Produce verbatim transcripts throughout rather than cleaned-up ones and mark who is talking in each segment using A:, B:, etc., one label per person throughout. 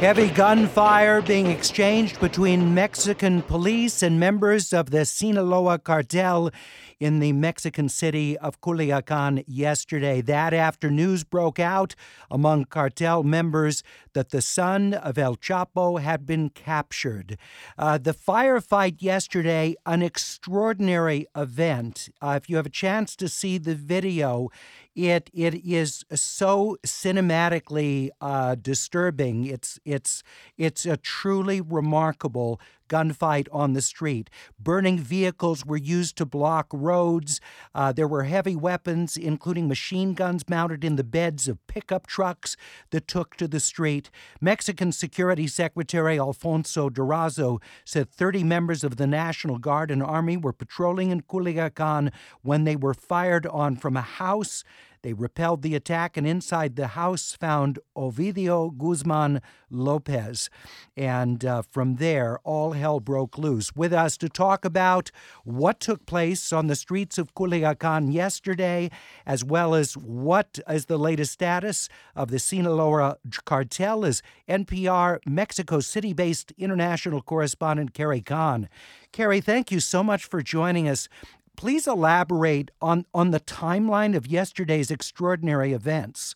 A: Heavy gunfire being exchanged between Mexican police and members of the Sinaloa cartel in the Mexican city of Culiacan yesterday. That after news broke out among cartel members that the son of El Chapo had been captured. Uh, the firefight yesterday, an extraordinary event. Uh, if you have a chance to see the video, It it is so cinematically uh, disturbing. It's it's it's a truly remarkable gunfight on the street. Burning vehicles were used to block roads. Uh, there were heavy weapons, including machine guns mounted in the beds of pickup trucks that took to the street. Mexican Security Secretary Alfonso Durazo said thirty members of the National Guard and Army were patrolling in Culiacan when they were fired on from a house. They repelled the attack, and inside the house found Ovidio Guzman Lopez. And uh, from there, all hell broke loose. With us to talk about what took place on the streets of Culiacan yesterday, as well as what is the latest status of the Sinaloa cartel, is N P R Mexico City-based international correspondent Carrie Kahn. Carrie, thank you so much for joining us. Please elaborate on, on the timeline of yesterday's extraordinary events.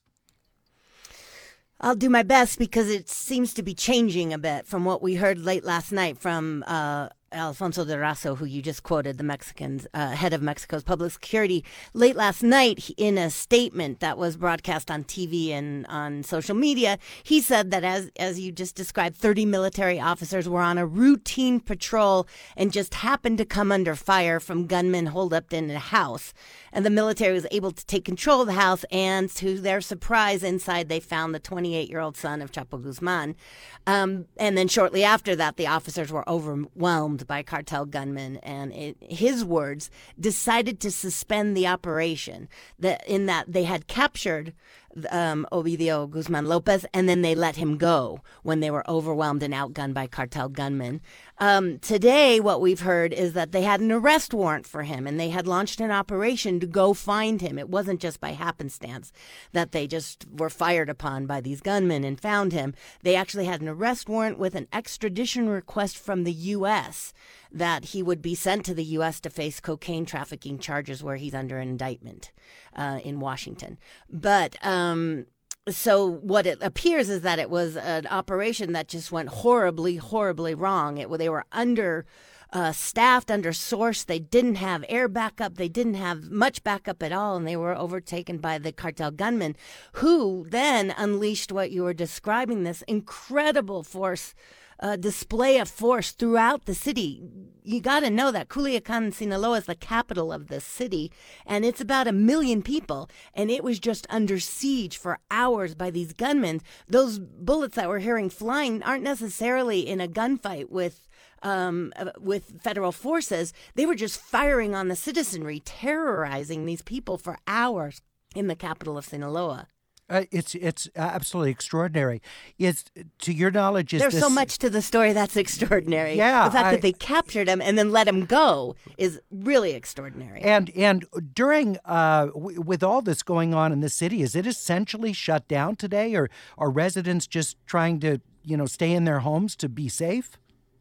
B: I'll do my best because it seems to be changing a bit from what we heard late last night from uh, Alfonso Durazo, who you just quoted, the Mexican uh, head of Mexico's public security. Late last night, in a statement that was broadcast on T V and on social media, he said that, as as you just described, thirty military officers were on a routine patrol and just happened to come under fire from gunmen holed up in a house. And the military was able to take control of the house, and to their surprise, inside they found the twenty-eight-year-old son of Chapo Guzman. Um, and then shortly after that, the officers were overwhelmed by cartel gunmen, and it, his words, decided to suspend the operation. That in that they had captured um, Ovidio Guzman Lopez, and then they let him go when they were overwhelmed and outgunned by cartel gunmen. Um, today, what we've heard is that they had an arrest warrant for him, and they had launched an operation to go find him. It wasn't just by happenstance that they just were fired upon by these gunmen and found him. They actually had an arrest warrant with an extradition request from the U S that he would be sent to the U S to face cocaine trafficking charges where he's under an indictment uh, in Washington. But um, so what it appears is that it was an operation that just went horribly, horribly wrong. It, they were under uh, staffed, undersourced. They didn't have air backup. They didn't have much backup at all, and they were overtaken by the cartel gunmen, who then unleashed what you were describing, this incredible force Uh, display of force throughout the city. You got to know that Culiacan, Sinaloa is the capital of the city, and it's about a million people, and it was just under siege for hours by these gunmen. Those bullets that we're hearing flying aren't necessarily in a gunfight with um, with federal forces. They were just firing on the citizenry, terrorizing these people for hours in the capital of Sinaloa.
A: Uh, it's it's absolutely extraordinary. Is to your knowledge, is
B: there's
A: this...
B: so much to the story that's extraordinary.
A: Yeah,
B: the fact
A: I...
B: that they captured him and then let him go is really extraordinary.
A: And and during uh, w- with all this going on in the city, is it essentially shut down today, or are residents just trying to you know stay in their homes to be safe?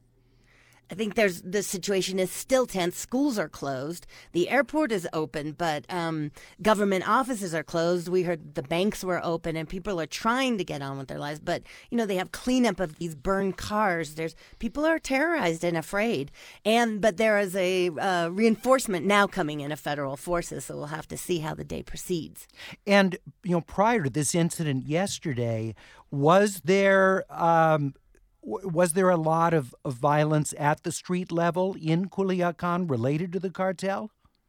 B: I think there's the situation is still tense. Schools are closed. The airport is open, but um, government offices are closed. We heard the banks were open, and people are trying to get on with their lives. But you know, they have cleanup of these burned cars. There's people are terrorized and afraid. And but there is a uh, reinforcement now coming in of federal forces, so we'll have to see how the day proceeds.
A: And you know, prior to this incident yesterday, was there? Um, Was there a lot of, of violence at the street level in Culiacan related to the cartel?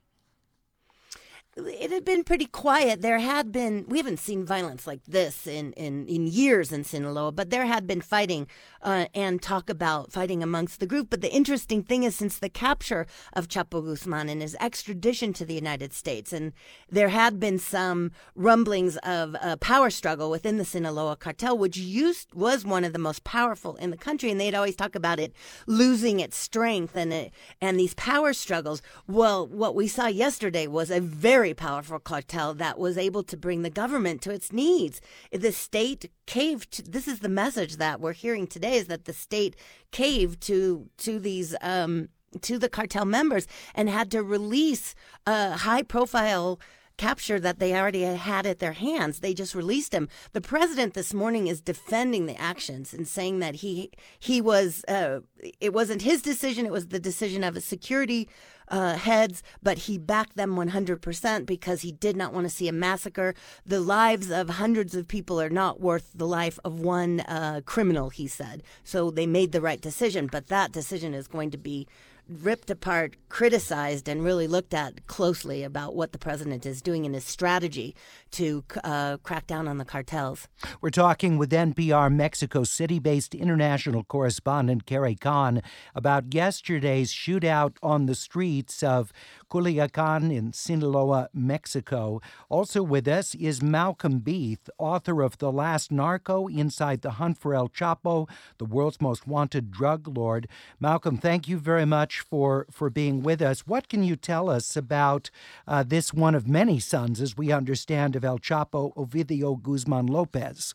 B: It had been pretty quiet. There had been, we haven't seen violence like this in, in, in years in Sinaloa, but there had been fighting uh, and talk about fighting amongst the group. But the interesting thing is, since the capture of Chapo Guzman and his extradition to the United States, and there had been some rumblings of a power struggle within the Sinaloa cartel, which used was one of the most powerful in the country, and they'd always talk about it losing its strength and it, and these power struggles. Well, what we saw yesterday was a very very powerful cartel that was able to bring the government to its knees. The state caved. This is the message that we're hearing today: is that the state caved to to these um, to the cartel members and had to release a high-profile capture that they already had at their hands. They just released him. The president this morning is defending the actions and saying that he he was uh, it wasn't his decision. It was the decision of his security uh, heads, but he backed them one hundred percent because he did not want to see a massacre. The lives of hundreds of people are not worth the life of one uh, criminal, he said. So they made the right decision, but that decision is going to be ripped apart, criticized, and really looked at closely about what the president is doing in his strategy to uh, crack down on the cartels.
A: We're talking with N P R Mexico City-based international correspondent Carrie Kahn about yesterday's shootout on the streets of Culiacan in Sinaloa, Mexico. Also with us is Malcolm Beath, author of The Last Narco, Inside the Hunt for El Chapo, the world's most wanted drug lord. Malcolm, thank you very much for, for being with us. What can you tell us about uh, this one of many sons, as we understand, of El Chapo, Ovidio Guzman Lopez?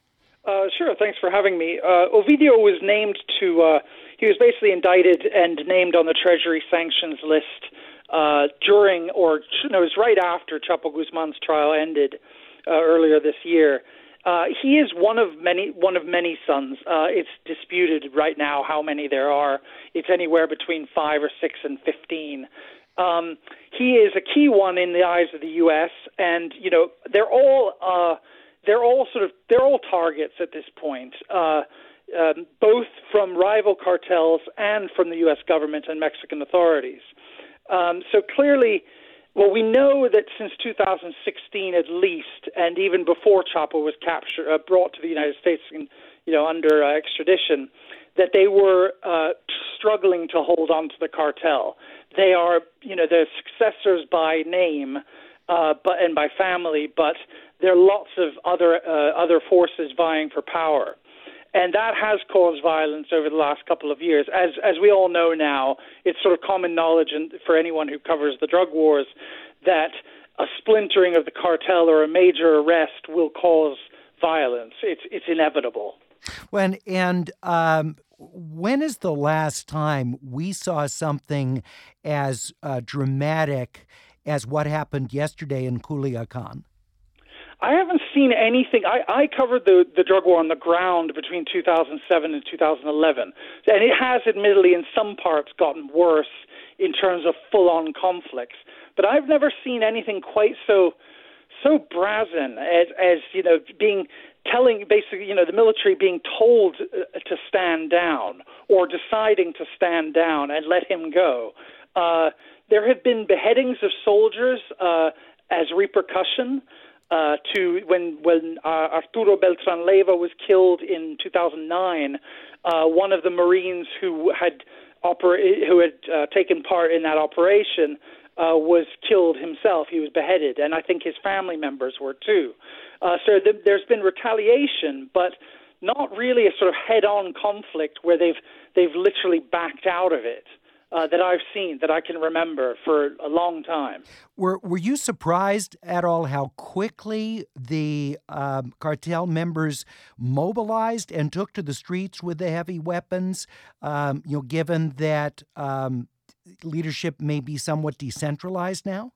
C: Uh, sure, thanks for having me. Uh, Ovidio was named to, uh, he was basically indicted and named on the Treasury sanctions list uh, during, or no, it was right after Chapo Guzman's trial ended uh, earlier this year. Uh, he is one of many one of many sons. Uh, it's disputed right now how many there are. It's anywhere between five or six and fifteen. Um, he is a key one in the eyes of the U S, and you know they're all uh, they're all sort of they're all targets at this point, uh, um, both from rival cartels and from the U S government and Mexican authorities. Um, so clearly. Well, we know that since two thousand sixteen, at least, and even before Chapo was captured, uh, brought to the United States, in, you know, under uh, extradition, that they were uh, struggling to hold on to the cartel. They are, you know, they're successors by name, uh, but and by family, but there are lots of other uh, other forces vying for power. And that has caused violence over the last couple of years. As as we all know now, it's sort of common knowledge and for anyone who covers the drug wars that a splintering of the cartel or a major arrest will cause violence. It's it's inevitable.
A: When and um, when is the last time we saw something as uh, dramatic as what happened yesterday in Culiacan?
C: I haven't seen anything. I, I covered the, the drug war on the ground between two thousand seven and two thousand eleven, and it has admittedly in some parts gotten worse in terms of full-on conflicts. But I've never seen anything quite so so brazen as, as you know, being telling basically, you know, the military being told uh, to stand down or deciding to stand down and let him go. Uh, there have been beheadings of soldiers uh, as repercussion. Uh, to when when uh, Arturo Beltran Leyva was killed in two thousand nine, uh, one of the Marines who had oper- who had uh, taken part in that operation uh, was killed himself. He was beheaded, and I think his family members were too. Uh, so th- there's been retaliation, but not really a sort of head-on conflict where they've they've literally backed out of it. Uh, that I've seen, that I can remember for a long time.
A: Were Were you surprised at all how quickly the um, cartel members mobilized and took to the streets with the heavy weapons? Um, you know, given that um, leadership may be somewhat decentralized now.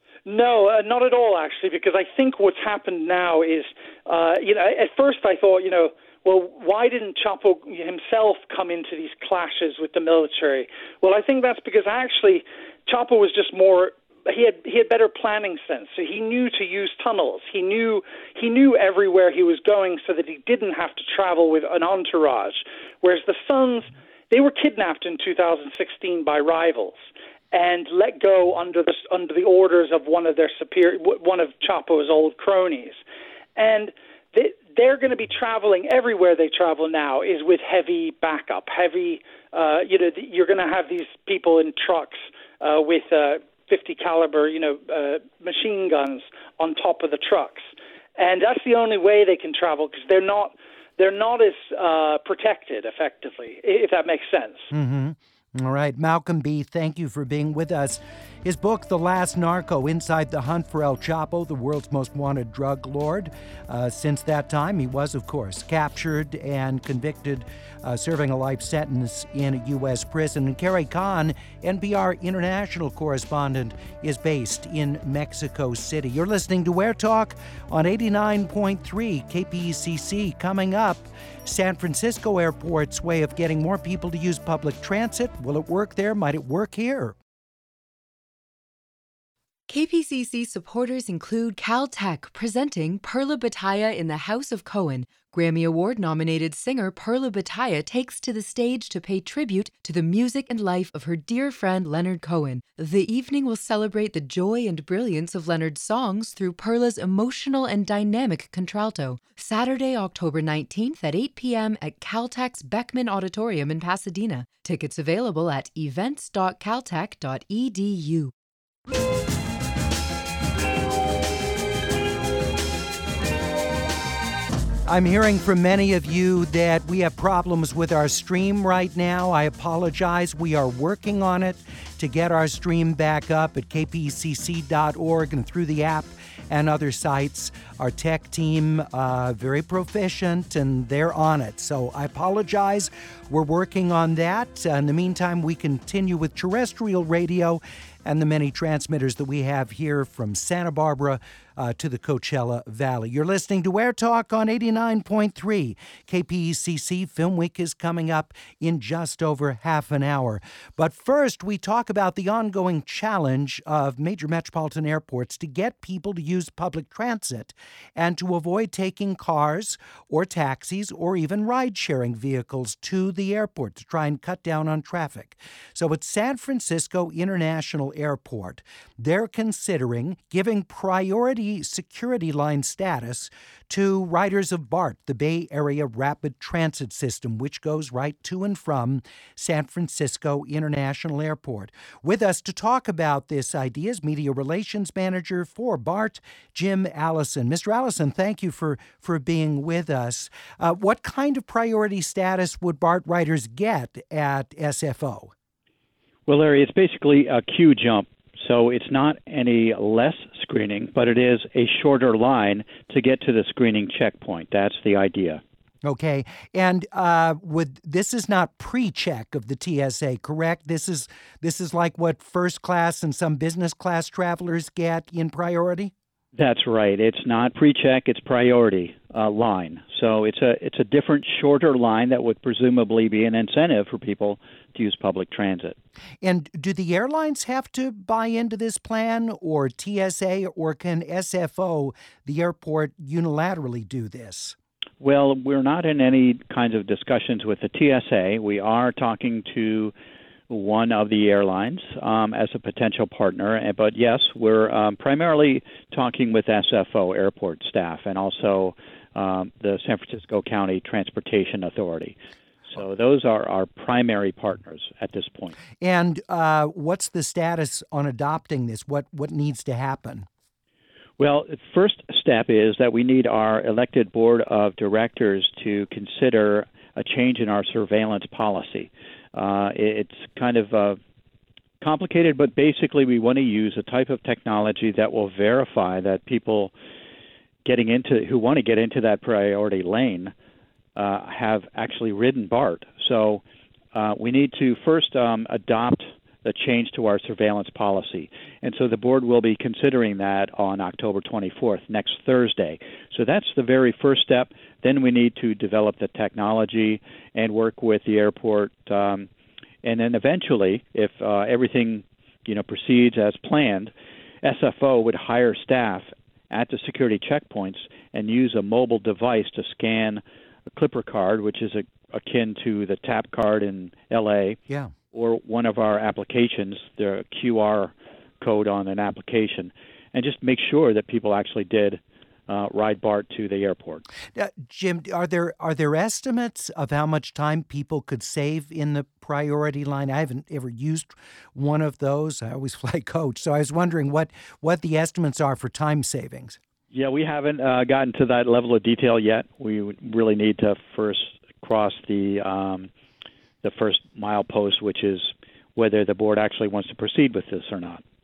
C: No, uh, not at all, actually, because I think what's happened now is, uh, you know, at first I thought, you know. Well, why didn't Chapo himself come into these clashes with the military? Well, I think that's because actually Chapo was just more he had he had better planning sense. So he knew to use tunnels. He knew he knew everywhere he was going so that he didn't have to travel with an entourage. Whereas the sons, they were kidnapped in two thousand sixteen by rivals and let go under the under the orders of one of their superior one of Chapo's old cronies. And they, they're going to be traveling everywhere they travel now is with heavy backup, heavy, uh, you know, you're going to have these people in trucks uh, with uh, fifty caliber, you know, uh, machine guns on top of the trucks. And that's the only way they can travel because they're not, they're not as uh, protected effectively, if that makes sense.
A: Mm-hmm. All right. Malcolm Beath, thank you for being with us His book, The Last Narco, Inside the Hunt for El Chapo, the world's most wanted drug lord. Uh, since that time, he was, of course, captured and convicted, uh, serving a life sentence in a U S prison. And Carrie Kahn, N P R international correspondent, is based in Mexico City. You're listening to Where Talk on eighty-nine point three K P E C C. Coming up, San Francisco Airport's way of getting more people to use public transit. Will it work there? Might it work here?
D: K P C C supporters include Caltech, presenting Perla Battaglia in the House of Cohen. Grammy Award-nominated singer Perla Battaglia takes to the stage to pay tribute to the music and life of her dear friend Leonard Cohen. The evening will celebrate the joy and brilliance of Leonard's songs through Perla's emotional and dynamic contralto. Saturday, October nineteenth at eight p.m. at Caltech's Beckman Auditorium in Pasadena. Tickets available at events dot caltech dot e d u.
A: I'm hearing from many of you that we have problems with our stream right now. I apologize. We are working on it to get our stream back up at k p e c c dot org and through the app and other sites. Our tech team, uh, very proficient, and they're on it. So I apologize. We're working on that. Uh, in the meantime, we continue with terrestrial radio and the many transmitters that we have here from Santa Barbara uh, to the Coachella Valley. You're listening to Air Talk on eighty-nine point three K P E C C. Film Week is coming up in just over half an hour. But first, we talk about the ongoing challenge of major metropolitan airports to get people to use public transit and to avoid taking cars or taxis or even ride-sharing vehicles to the airport to try and cut down on traffic. So at San Francisco International Airport, they're considering giving priority security line status to riders of BART, the Bay Area Rapid Transit System, which goes right to and from San Francisco International Airport. With us to talk about this idea is Media Relations Manager for BART, Jim Allison. Mister Allison, thank you for, for being with us. Uh, what kind of priority status would BART riders get at S F O?
E: Well, Larry, it's basically a queue jump. So it's not any less screening, but it is a shorter line to get to the screening checkpoint. That's the idea.
A: Okay. And uh, would this is not pre-check of the T S A, correct? This is this is like what first class and some business class travelers get in priority?
E: That's right. It's not pre-check, it's priority uh, line. So it's a it's a different, shorter line that would presumably be an incentive for people to use public transit.
A: And do the airlines have to buy into this plan, or T S A, or can S F O, the airport, unilaterally do this?
E: Well, we're not in any kinds of discussions with the T S A. We are talking to one of the airlines um, as a potential partner. But yes, we're um, primarily talking with S F O airport staff and also um, the San Francisco County Transportation Authority. So those are our primary partners at this point.
A: And uh, what's the status on adopting this? What what needs to happen?
E: Well, the first step is that we need our elected board of directors to consider a change in our surveillance policy. Uh, it's kind of uh, complicated, but basically we want to use a type of technology that will verify that people getting into who want to get into that priority lane uh, have actually ridden BART. So uh, we need to first um, adopt a change to our surveillance policy. And so the board will be considering that on October twenty-fourth, next Thursday. So that's the very first step. Then we need to develop the technology and work with the airport. Um, and then eventually, if uh, everything you know proceeds as planned, S F O would hire staff at the security checkpoints and use a mobile device to scan a Clipper card, which is a, akin to the TAP card in L A.
A: Yeah.
E: Or one of our applications, the Q R code on an application, and just make sure that people actually did uh, ride BART to the airport.
A: Uh, Jim, are there are there estimates of how much time people could save in the priority line? I haven't ever used one of those. I always fly coach, so I was wondering what, what the estimates are for time savings.
E: Yeah, we haven't uh, gotten to that level of detail yet. We really need to first cross the um, the first milepost, which is whether the board actually wants to proceed with this or not.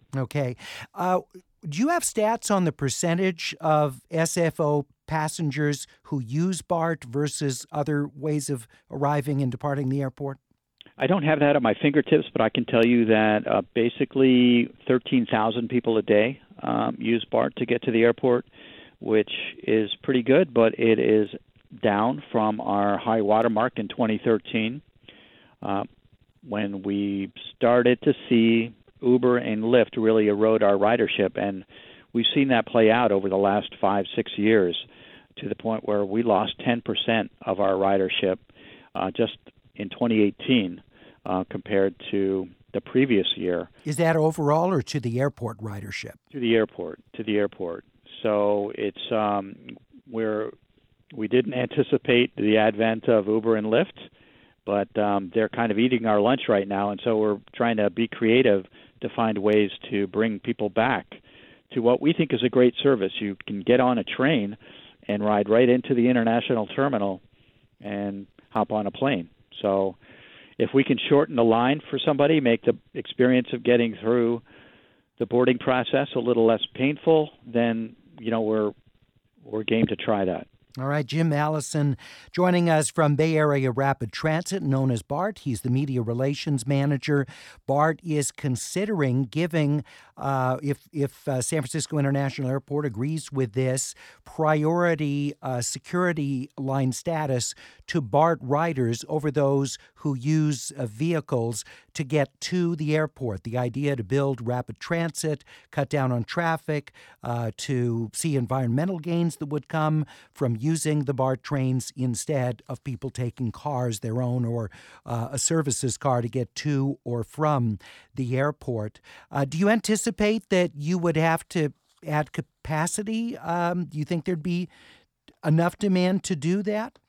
A: Okay. Uh, do you have stats on the percentage of S F O passengers who use BART versus other ways of arriving and departing the airport?
E: I don't have that at my fingertips, but I can tell you that uh, basically thirteen thousand people a day um, use BART to get to the airport, which is pretty good, but it is down from our high water mark in twenty thirteen uh, when we started to see Uber and Lyft really erode our ridership. And we've seen that play out over the last five, six years to the point where we lost ten percent of our ridership uh, just in twenty eighteen. Uh, compared to the previous year.
A: Is that overall or to the airport ridership?
E: To the airport, to the airport. So it's um, we're we didn't anticipate the advent of Uber and Lyft, but um, they're kind of eating our lunch right now, and so we're trying to be creative to find ways to bring people back to what we think is a great service. You can get on a train and ride right into the international terminal and hop on a plane. So if we can shorten the line for somebody, make the experience of getting through the boarding process a little less painful, then, you know, we're we're game to try that.
A: All right, Jim Allison joining us from Bay Area Rapid Transit, known as BART. He's the media relations manager. BART is considering giving, uh, if if uh, San Francisco International Airport agrees with this, priority uh, security line status to BART riders over those who use uh, vehicles to get to the airport. The idea to build rapid transit, cut down on traffic, uh, to see environmental gains that would come from using the BART trains instead of people taking cars, their own or uh, a services car, to get to or from the airport. Uh, do you anticipate that you would have to add capacity? Um, do you think there'd be enough demand to do that?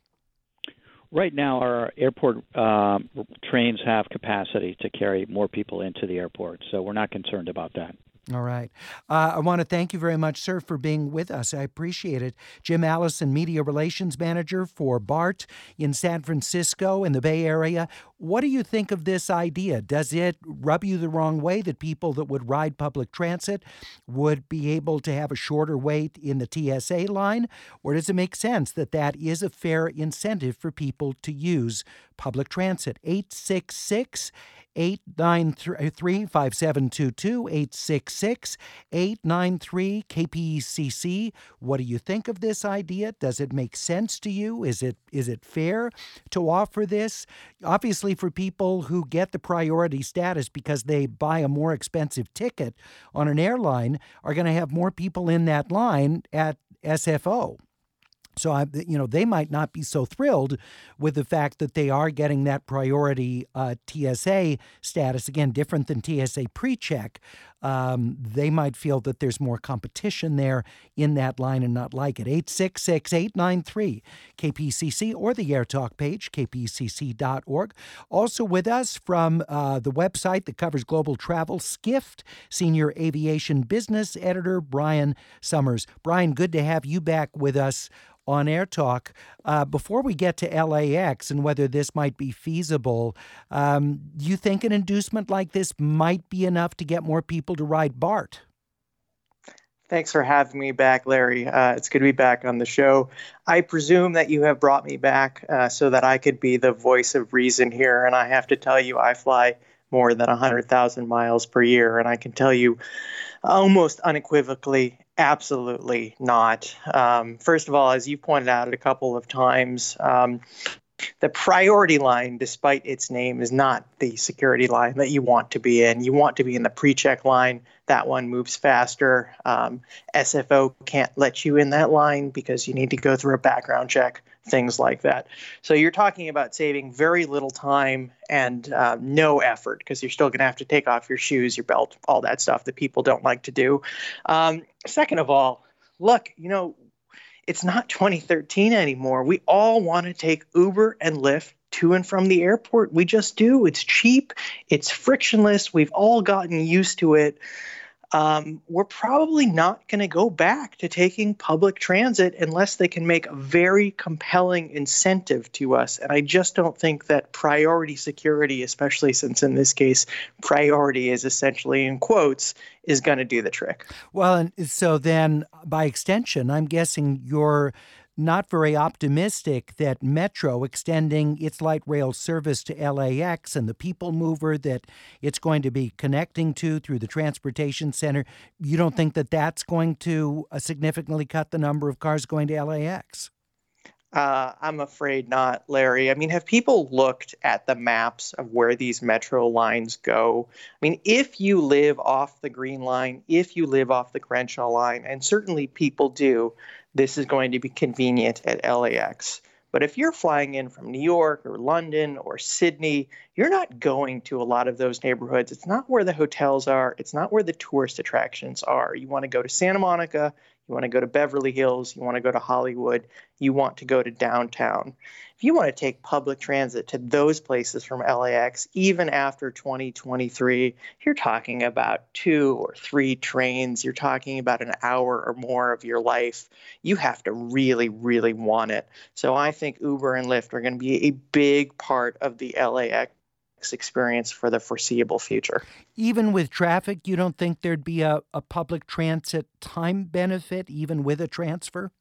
E: Right now, our airport uh, trains have capacity to carry more people into the airport, so we're not concerned about that.
A: All right. Uh, I want to thank you very much, sir, for being with us. I appreciate it. Jim Allison, Media Relations Manager for BART in San Francisco in the Bay Area. What do you think of this idea? Does it rub you the wrong way that people that would ride public transit would be able to have a shorter wait in the T S A line? Or does it make sense that that is a fair incentive for people to use public transit? eight six six, eight nine three, five seven two two, eight six six, eight nine three, K P E C C. What do you think of this idea? Does it make sense to you? Is it is it fair to offer this? Obviously, for people who get the priority status because they buy a more expensive ticket on an airline, are going to have more people in that line at S F O. So, I, you know, they might not be so thrilled with the fact that they are getting that priority uh, T S A status, again, different than T S A pre-check. Um, they might feel that there's more competition there in that line and not like it. eight six six, eight nine three, K P C C or the AirTalk page, k p c c dot org. Also with us from uh, the website that covers global travel, Skift, Senior Aviation Business Editor, Brian Summers. Brian, good to have you back with us on Air Talk. Uh, before we get to L A X and whether this might be feasible, um, do you think an inducement like this might be enough to get more people to ride BART?
F: Thanks for having me back, Larry. Uh, it's good to be back on the show. I presume that you have brought me back uh, so that I could be the voice of reason here. And I have to tell you, I fly more than one hundred thousand miles per year. And I can tell you almost unequivocally, absolutely not. Um, first of all, as you pointed out a couple of times, um, the priority line, despite its name, is not the security line that you want to be in. You want to be in the pre-check line. That one moves faster. Um, S F O can't let you in that line because you need to go through a background check, things like that. So you're talking about saving very little time and uh, no effort because you're still going to have to take off your shoes, your belt, all that stuff that people don't like to do. Um, second of all, look, you know, it's not twenty thirteen anymore. We all want to take Uber and Lyft to and from the airport. We just do. It's cheap. It's frictionless. We've all gotten used to it. um, we're probably not going to go back to taking public transit unless they can make a very compelling incentive to us. And I just don't think that priority security, especially since in this case, priority is essentially in quotes, is going to do the trick.
A: Well, and so then by extension, I'm guessing you're not very optimistic that Metro extending its light rail service to L A X and the people mover that it's going to be connecting to through the transportation center, you don't think that that's going to uh, significantly cut the number of cars going to L A X?
F: Uh, I'm afraid not, Larry. I mean, have people looked at the maps of where these metro lines go? I mean, if you live off the Green Line, if you live off the Crenshaw Line, and certainly people do, this is going to be convenient at L A X. But if you're flying in from New York or London or Sydney, you're not going to a lot of those neighborhoods. It's not where the hotels are. It's not where the tourist attractions are. You want to go to Santa Monica. You want to go to Beverly Hills. You want to go to Hollywood. You want to go to downtown. If you want to take public transit to those places from L A X, even after twenty twenty-three, you're talking about two or three trains. You're talking about an hour or more of your life. You have to really, really want it. So I think Uber and Lyft are going to be a big part of the L A X experience for the foreseeable future.
A: Even with traffic, you don't think there'd be a, a public transit time benefit, even with a transfer?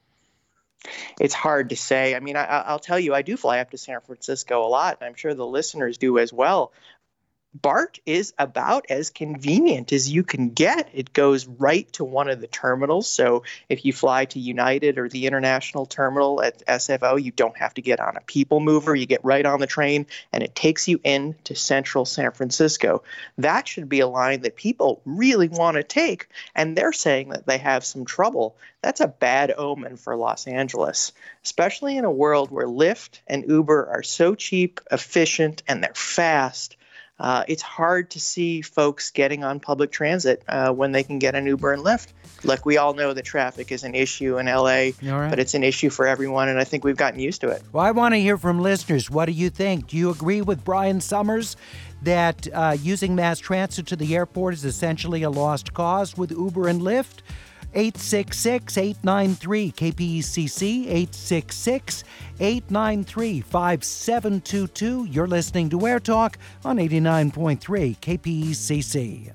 F: It's hard to say. I mean, I, I'll tell you, I do fly up to San Francisco a lot, and I'm sure the listeners do as well. BART is about as convenient as you can get. It goes right to one of the terminals. So if you fly to United or the International Terminal at S F O, you don't have to get on a people mover. You get right on the train, and it takes you into central San Francisco. That should be a line that people really want to take, and they're saying that they have some trouble. That's a bad omen for Los Angeles, especially in a world where Lyft and Uber are so cheap, efficient, and they're fast. Uh, it's hard to see folks getting on public transit uh, when they can get an Uber and Lyft. Look, we all know that traffic is an issue in L A, right, but it's an issue for everyone, and I think we've gotten used to it.
A: Well, I want to hear from listeners. What do you think? Do you agree with Brian Summers that uh, using mass transit to the airport is essentially a lost cause with Uber and Lyft? eight six six, eight nine three, K P E C C, eight six six, eight nine three, five seven two two. You're listening to Air Talk on eighty-nine point three K P E C C.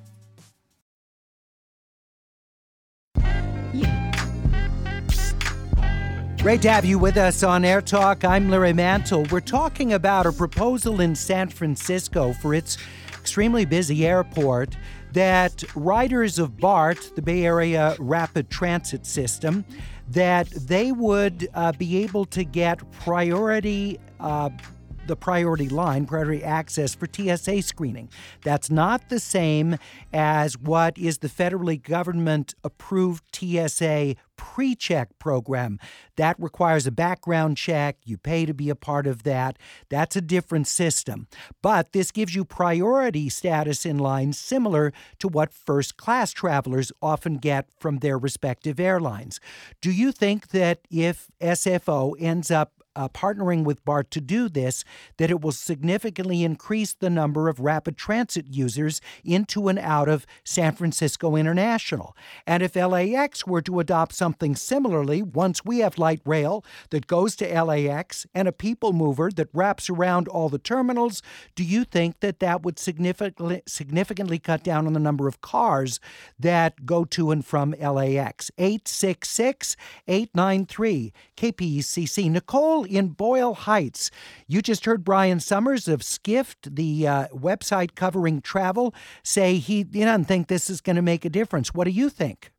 A: Great to have you with us on Air Talk. I'm Larry Mantle. We're talking about a proposal in San Francisco for its extremely busy airport that riders of BART, the Bay Area Rapid Transit System, that they would uh, be able to get priority uh, the priority line, priority access for T S A screening. That's not the same as what is the federally government-approved T S A pre-check program. That requires a background check. You pay to be a part of that. That's a different system. But this gives you priority status in line similar to what first-class travelers often get from their respective airlines. Do you think that if S F O ends up Uh, partnering with BART to do this, that it will significantly increase the number of rapid transit users into and out of San Francisco International? And if L A X were to adopt something similarly, once we have light rail that goes to L A X and a people mover that wraps around all the terminals, do you think that that would significantly significantly cut down on the number of cars that go to and from L A X? eight six six, eight nine three, K P E C C. Nicole in Boyle Heights. You just heard Brian Summers of Skift, the uh, website covering travel, say he, he doesn't think this is going to make a difference. What do you think?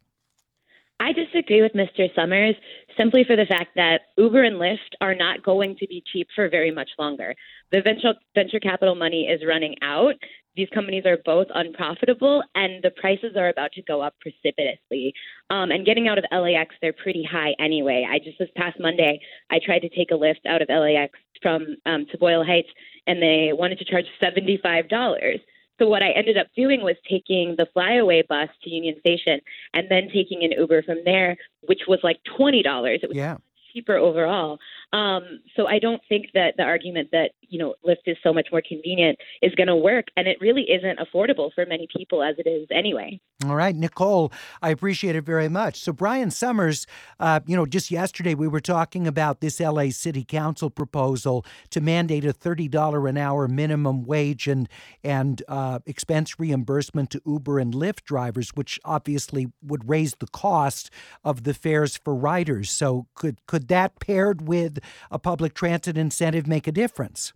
G: I disagree with Mister Summers simply for the fact that Uber and Lyft are not going to be cheap for very much longer. The venture, venture capital money is running out. These companies are both unprofitable, and the prices are about to go up precipitously. Um, and getting out of L A X, they're pretty high anyway. I just this past Monday, I tried to take a Lyft out of L A X from um, to Boyle Heights, and they wanted to charge seventy-five dollars. So what I ended up doing was taking the flyaway bus to Union Station and then taking an Uber from there, which was like twenty dollars. It was
A: yeah.
G: much cheaper overall. Um, so I don't think that the argument that, you know, Lyft is so much more convenient is going to work. And it really isn't affordable for many people as it is anyway.
A: All right, Nicole, I appreciate it very much. So Brian Summers, uh, you know, just yesterday we were talking about this L A City Council proposal to mandate a thirty dollars an hour minimum wage and, and uh, expense reimbursement to Uber and Lyft drivers, which obviously would raise the cost of the fares for riders. So could could that paired with a public transit incentive make a difference?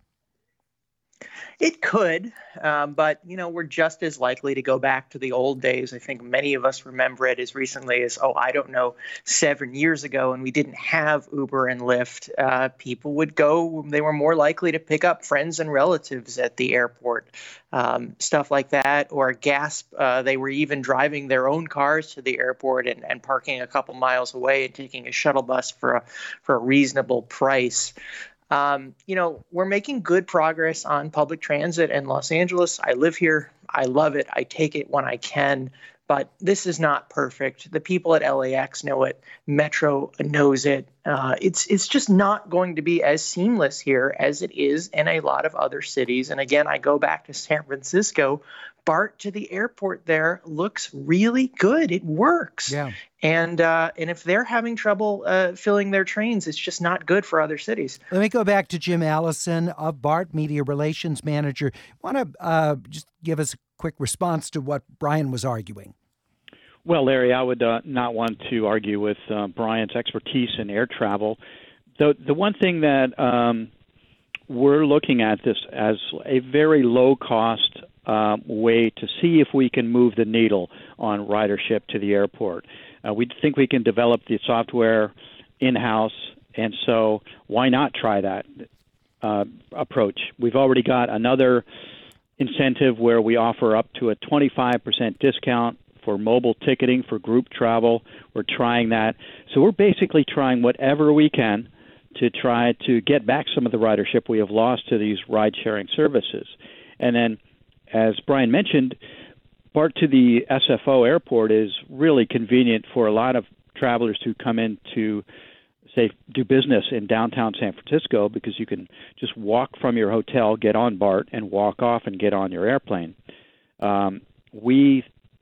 F: It could, um, but, you know, we're just as likely to go back to the old days. I think many of us remember it as recently as, oh, I don't know, seven years ago, and we didn't have Uber and Lyft. Uh, people would go, they were more likely to pick up friends and relatives at the airport, um, stuff like that, or gasp, uh, they were even driving their own cars to the airport and, and parking a couple miles away and taking a shuttle bus for a, for a reasonable price. Um, you know, we're making good progress on public transit in Los Angeles. I live here. I love it. I take it when I can. But this is not perfect. The people at L A X know it. Metro knows it. Uh, it's it's just not going to be as seamless here as it is in a lot of other cities. And again, I go back to San Francisco. BART to the airport there looks really good. It works.
A: Yeah.
F: And uh, and if they're having trouble uh, filling their trains, it's just not good for other cities.
A: Let me go back to Jim Allison of BART, Media Relations Manager. Want to uh, just give us a quick response to what Brian was arguing?
E: Well, Larry, I would uh, not want to argue with uh, Brian's expertise in air travel. The the one thing that um, we're looking at this as a very low cost um, way to see if we can move the needle on ridership to the airport. Uh, we think we can develop the software in-house, and so why not try that uh, approach? We've already got another incentive where we offer up to a twenty-five percent discount for mobile ticketing for group travel. We're trying that. So we're basically trying whatever we can to try to get back some of the ridership we have lost to these ride-sharing services. And then, as Brian mentioned, BART to the S F O airport is really convenient for a lot of travelers who come in to, say, do business in downtown San Francisco, because you can just walk from your hotel, get on BART, and walk off and get on your airplane. Um, we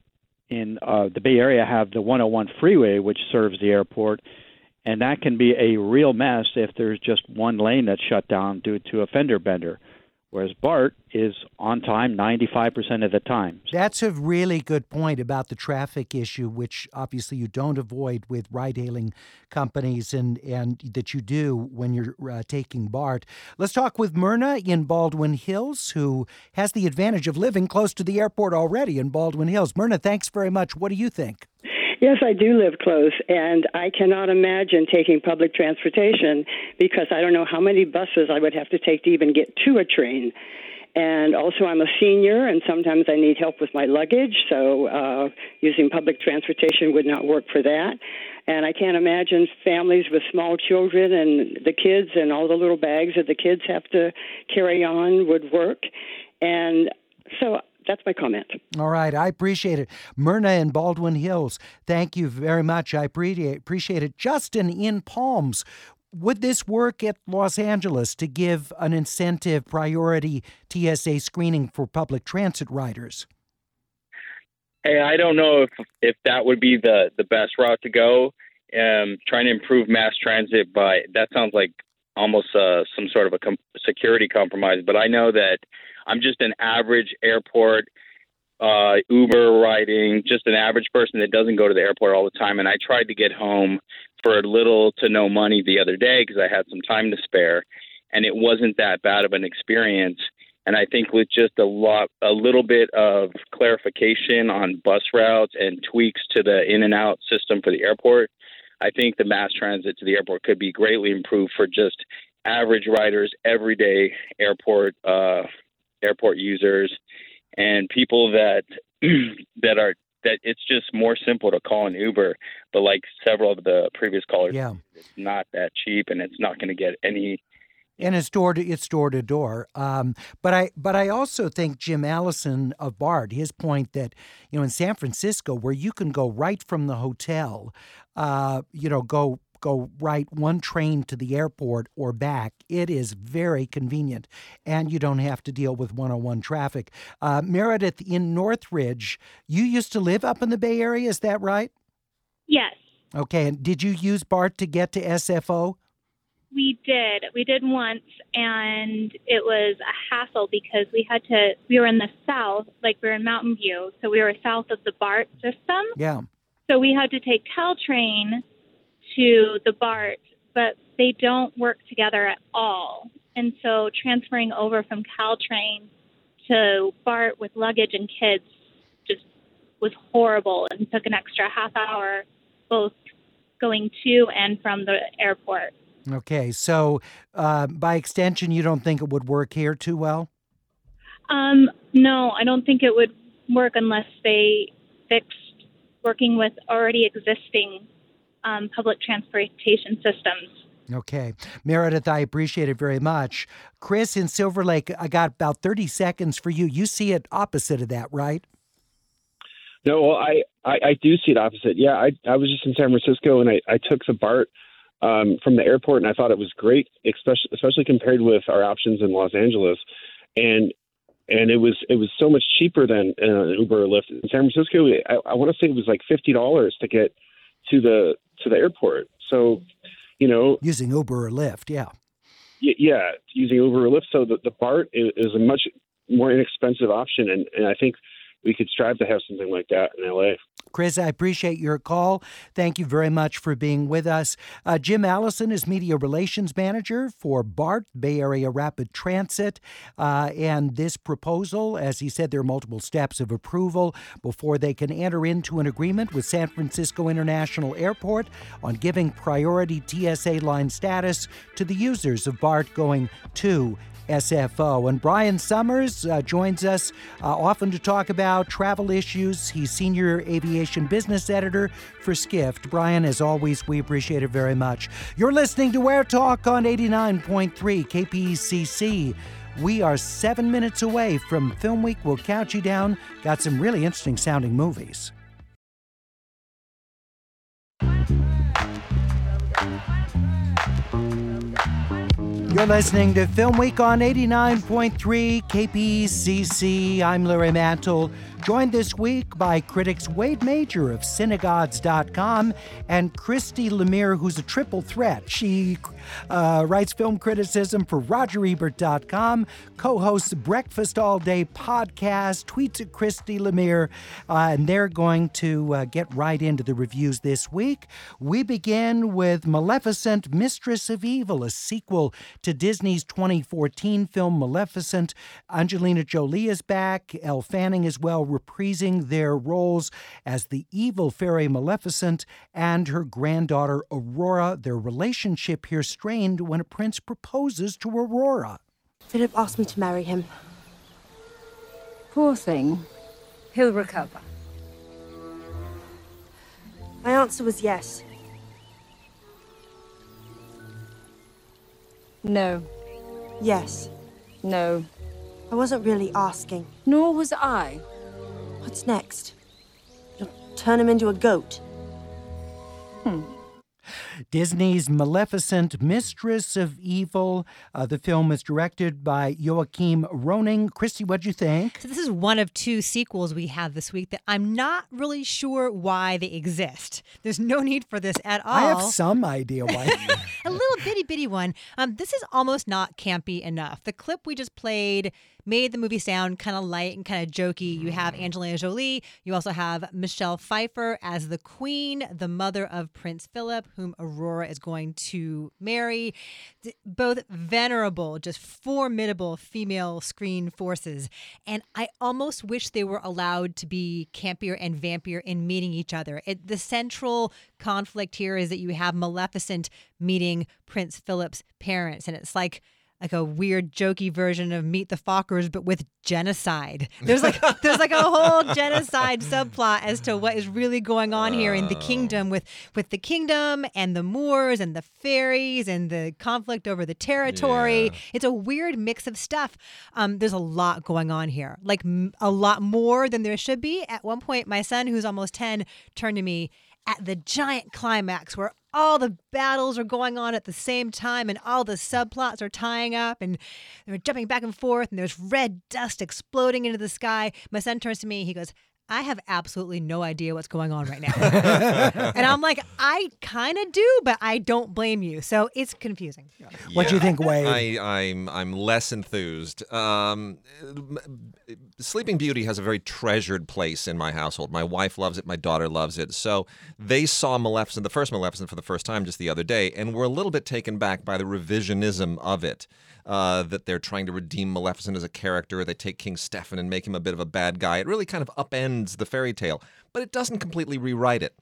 E: in uh, the Bay Area have the one oh one freeway, which serves the airport, and that can be a real mess if there's just one lane that's shut down due to a fender bender, whereas BART is on time ninety-five percent of the time.
A: That's a really good point about the traffic issue, which obviously you don't avoid with ride-hailing companies and, and that you do when you're uh, taking BART. Let's talk with Myrna in Baldwin Hills, who has the advantage of living close to the airport already in Baldwin Hills. Myrna, thanks very much. What do you think?
H: Yes, I do live close, and I cannot imagine taking public transportation because I don't know how many buses I would have to take to even get to a train. And also, I'm a senior, and sometimes I need help with my luggage, so uh, using public transportation would not work for that. And I can't imagine families with small children and the kids and all the little bags that the kids have to carry on would work. And so that's my comment.
A: All right. I appreciate it. Myrna in Baldwin Hills, thank you very much. I appreciate appreciate it. Justin in Palms, would this work at Los Angeles to give an incentive priority T S A screening for public transit riders?
I: Hey, I don't know if if that would be the, the best route to go. Um, trying to improve mass transit, by that sounds like almost uh, some sort of a com- security compromise. But I know that I'm just an average airport uh, Uber riding, just an average person that doesn't go to the airport all the time. And I tried to get home for little to no money the other day because I had some time to spare, and it wasn't that bad of an experience. And I think with just a lot, a little bit of clarification on bus routes and tweaks to the in and out system for the airport, I think the mass transit to the airport could be greatly improved for just average riders, everyday airport uh, airport users, and people that that are that it's just more simple to call an Uber. But like several of the previous callers,
A: yeah.
I: It's not that cheap, and it's not going to get any.
A: And it's door to it's door to door. Um, but I but I also think Jim Allison of BART, his point that, you know, in San Francisco, where you can go right from the hotel, uh, you know, go go right one train to the airport or back. It is very convenient, and you don't have to deal with one oh one traffic. Uh, Meredith, in Northridge, you used to live up in the Bay Area, is that right?
J: Yes.
A: Okay, and did you use BART to get to S F O?
J: We did. We did once, and it was a hassle because we had to, we were in the south, like we were in Mountain View, so we were south of the BART system.
A: Yeah.
J: So we had to take Caltrain to the BART, but they don't work together at all. And so transferring over from Caltrain to BART with luggage and kids just was horrible and took an extra half hour both going to and from the airport.
A: Okay, so uh, by extension, you don't think it would work here too well?
J: Um, no, I don't think it would work unless they fixed working with already existing um, public transportation systems.
A: Okay. Meredith, I appreciate it very much. Chris, in Silver Lake, I got about thirty seconds for you. You see it opposite of that, right?
K: No, well, I, I, I do see it opposite. Yeah, I, I was just in San Francisco, and I, I took the BART Um, from the airport, and I thought it was great, especially especially compared with our options in Los Angeles, and and it was it was so much cheaper than uh, Uber or Lyft in San Francisco. I, I want to say it was like fifty dollars to get to the to the airport. So, you know,
A: using Uber or Lyft, yeah,
K: y- yeah, using Uber or Lyft. So the, the BART is, is a much more inexpensive option, and, and I think we could strive to have something like that in L A.
A: Chris, I appreciate your call. Thank you very much for being with us. Uh, Jim Allison is Media Relations Manager for BART, Bay Area Rapid Transit. Uh, and this proposal, as he said, there are multiple steps of approval before they can enter into an agreement with San Francisco International Airport on giving priority T S A line status to the users of BART going to S F O. And Brian Summers uh, joins us uh, often to talk about travel issues. He's Senior Aviation Business Editor for Skift. Brian, as always, we appreciate it very much. You're listening to Air Talk on eighty-nine point three K P E C C. We are seven minutes away from Film Week. We'll count you down. Got some really interesting sounding movies. You're listening to Film Week on eighty-nine point three K P E C C. I'm Larry Mantle, joined this week by critics Wade Major of Cinegods dot com and Christy Lemire, who's a triple threat. She uh, writes film criticism for Roger Ebert dot com, co-hosts Breakfast All Day podcast, tweets at Christy Lemire, uh, and they're going to uh, get right into the reviews this week. We begin with Maleficent, Mistress of Evil, a sequel to Disney's twenty fourteen film Maleficent. Angelina Jolie is back, Elle Fanning as well, reprising their roles as the evil fairy Maleficent and her granddaughter Aurora. Their relationship here strained when a prince proposes to Aurora.
L: Philip asked me to marry him. Poor thing. He'll recover. My answer was yes. No. Yes. No. I wasn't really asking. Nor was I. What's next? You'll turn him into a goat.
A: Hmm. Disney's Maleficent, Mistress of Evil. Uh, the film is directed by Joachim Roning. Christy, what'd you think?
M: So this is one of two sequels we have this week that I'm not really sure why they exist. There's no need for this at all.
A: I have some idea why.
M: A little bitty bitty one. Um, this is almost not campy enough. The clip we just played made the movie sound kind of light and kind of jokey. You have Angelina Jolie. You also have Michelle Pfeiffer as the queen, the mother of Prince Philip, whom Aurora is going to marry. Both venerable, just formidable female screen forces. And I almost wish they were allowed to be campier and vampier in meeting each other. It, the central conflict here is that you have Maleficent meeting Prince Philip's parents. And it's like, like a weird jokey version of Meet the Fockers, but with genocide. There's like there's like a whole genocide subplot as to what is really going on here in the kingdom with, with the kingdom and the Moors and the fairies and the conflict over the territory. Yeah. It's a weird mix of stuff. Um, there's a lot going on here, like m- a lot more than there should be. At one point, my son, who's almost ten, turned to me at the giant climax where all the battles are going on at the same time and all the subplots are tying up and they're jumping back and forth and there's red dust exploding into the sky, my son turns to me, he goes, I have absolutely no idea what's going on right now. And I'm like, I kind of do, but I don't blame you. So it's confusing.
A: What do you think, Wade?
N: I, I'm I'm less enthused. Um, Sleeping Beauty has a very treasured place in my household. My wife loves it. My daughter loves it. So they saw Maleficent, the first Maleficent, for the first time just the other day, and were a little bit taken back by the revisionism of it. Uh, that they're trying to redeem Maleficent as a character. They take King Stefan and make him a bit of a bad guy. It really kind of upends the fairy tale, but it doesn't completely rewrite it.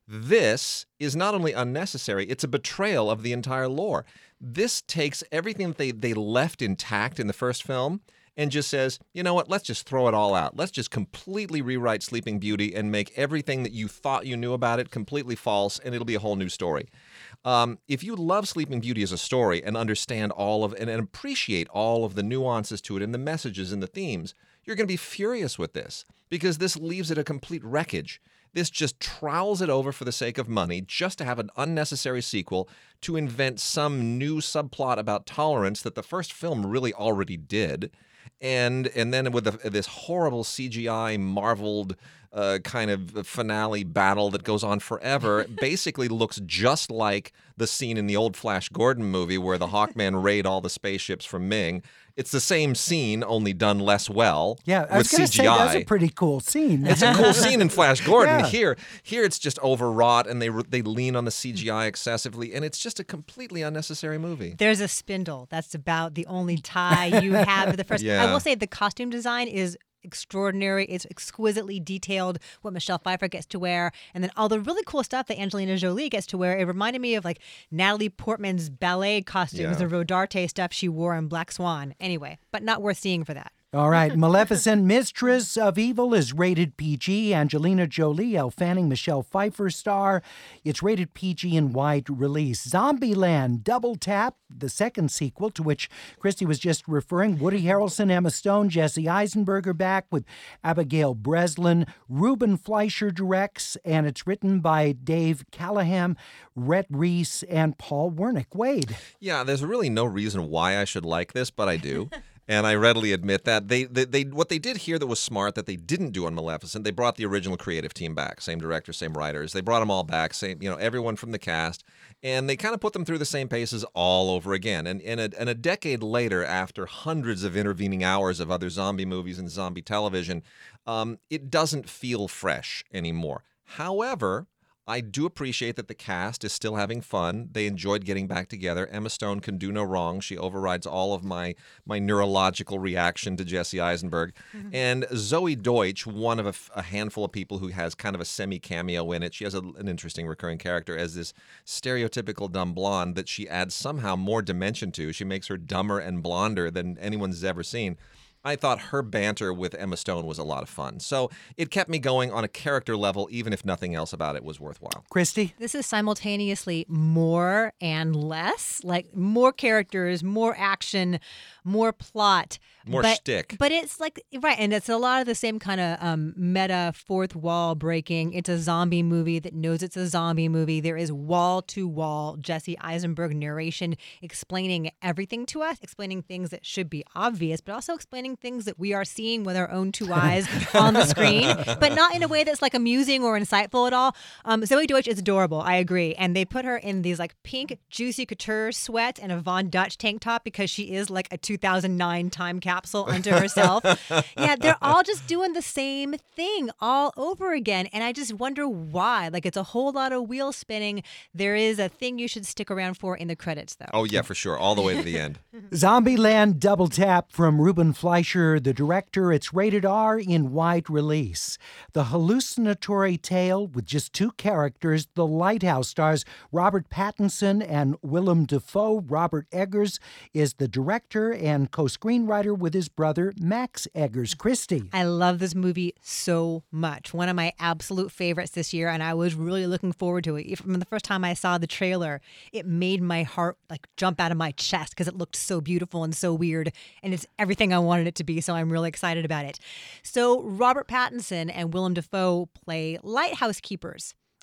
N: This is not only unnecessary, it's a betrayal of the entire lore. This takes everything that they, they left intact in the first film and just says, you know what, let's just throw it all out. Let's just completely rewrite Sleeping Beauty and make everything that you thought you knew about it completely false, and it'll be a whole new story. Um, if you love Sleeping Beauty as a story and understand all of and, and appreciate all of the nuances to it and the messages and the themes, you're going to be furious with this because this leaves it a complete wreckage. This just trowels it over for the sake of money, just to have an unnecessary sequel to invent some new subplot about tolerance that the first film really already did. And and then with the, this horrible C G I marveled uh, kind of finale battle that goes on forever, basically looks just like the scene in the old Flash Gordon movie where the Hawkmen raid all the spaceships from Ming. It's the same scene, only done less well.
A: Yeah, I was
N: with
A: going
N: C
A: to
N: G I.
A: say that's a pretty cool scene.
N: It's a cool scene in Flash Gordon.
A: Yeah.
N: Here, here it's just overwrought, and they they lean on the C G I excessively, and it's just a completely unnecessary movie.
M: There's a spindle. That's about the only tie you have to the first.
N: Yeah.
M: I will say the costume design is extraordinary. It's exquisitely detailed what Michelle Pfeiffer gets to wear, and then all the really cool stuff that Angelina Jolie gets to wear. It reminded me of like Natalie Portman's ballet costumes,
N: Yeah.
M: the Rodarte stuff she wore in Black Swan. Anyway, but not worth seeing for that.
A: All right. Maleficent, Mistress of Evil is rated P G. Angelina Jolie, Elle Fanning, Michelle Pfeiffer star. It's rated P G in wide release. Zombieland, Double Tap, the second sequel to which Christy was just referring. Woody Harrelson, Emma Stone, Jesse Eisenberg are back with Abigail Breslin. Ruben Fleischer directs, and it's written by Dave Callahan, Rhett Reese, and Paul Wernick. Wade.
N: Yeah, there's really no reason why I should like this, but I do. And I readily admit that they, they, they, what they did here that was smart that they didn't do on Maleficent, they brought the original creative team back, same director, same writers. They brought them all back, same, you know, everyone from the cast, and they kind of put them through the same paces all over again. And, and, a, and a decade later, after hundreds of intervening hours of other zombie movies and zombie television, um, it doesn't feel fresh anymore. However, I do appreciate that the cast is still having fun. They enjoyed getting back together. Emma Stone can do no wrong. She overrides all of my my neurological reaction to Jesse Eisenberg. Mm-hmm. And Zoe Deutsch, one of a, a handful of people who has kind of a semi-cameo in it. She has a, an interesting recurring character as this stereotypical dumb blonde that she adds somehow more dimension to. She makes her dumber and blonder than anyone's ever seen. I thought her banter with Emma Stone was a lot of fun. So it kept me going on a character level, even if nothing else about it was worthwhile.
A: Christy?
M: This is simultaneously more and less, like more characters, more action, more plot.
N: More
M: but,
N: shtick.
M: But it's like, right, and it's a lot of the same kind of um, meta fourth wall breaking. It's a zombie movie that knows it's a zombie movie. There is wall-to-wall Jesse Eisenberg narration explaining everything to us, explaining things that should be obvious, but also explaining things that we are seeing with our own two eyes on the screen, but not in a way that's like amusing or insightful at all. Um, Zoe Deutsch is adorable, I agree. And they put her in these like pink Juicy Couture sweats and a Von Dutch tank top because she is like a two thousand nine time capsule unto herself. Yeah, they're all just doing the same thing all over again. And I just wonder why. Like it's a whole lot of wheel spinning. There is a thing you should stick around for in the credits though.
N: Oh yeah, for sure. All the way to the end.
A: Zombieland Double Tap from Ruben Fleischer, the director. It's rated R in wide release. The hallucinatory tale with just two characters, The Lighthouse, stars Robert Pattinson and Willem Dafoe. Robert Eggers is the director and co-screenwriter with his brother Max Eggers. Christy.
M: I love this movie so much. One of my absolute favorites this year, and I was really looking forward to it. From the first time I saw the trailer, it made my heart like jump out of my chest because it looked so beautiful and so weird, and it's everything I wanted it to be, so I'm really excited about it. So Robert Pattinson and Willem Dafoe play lighthouse keepers.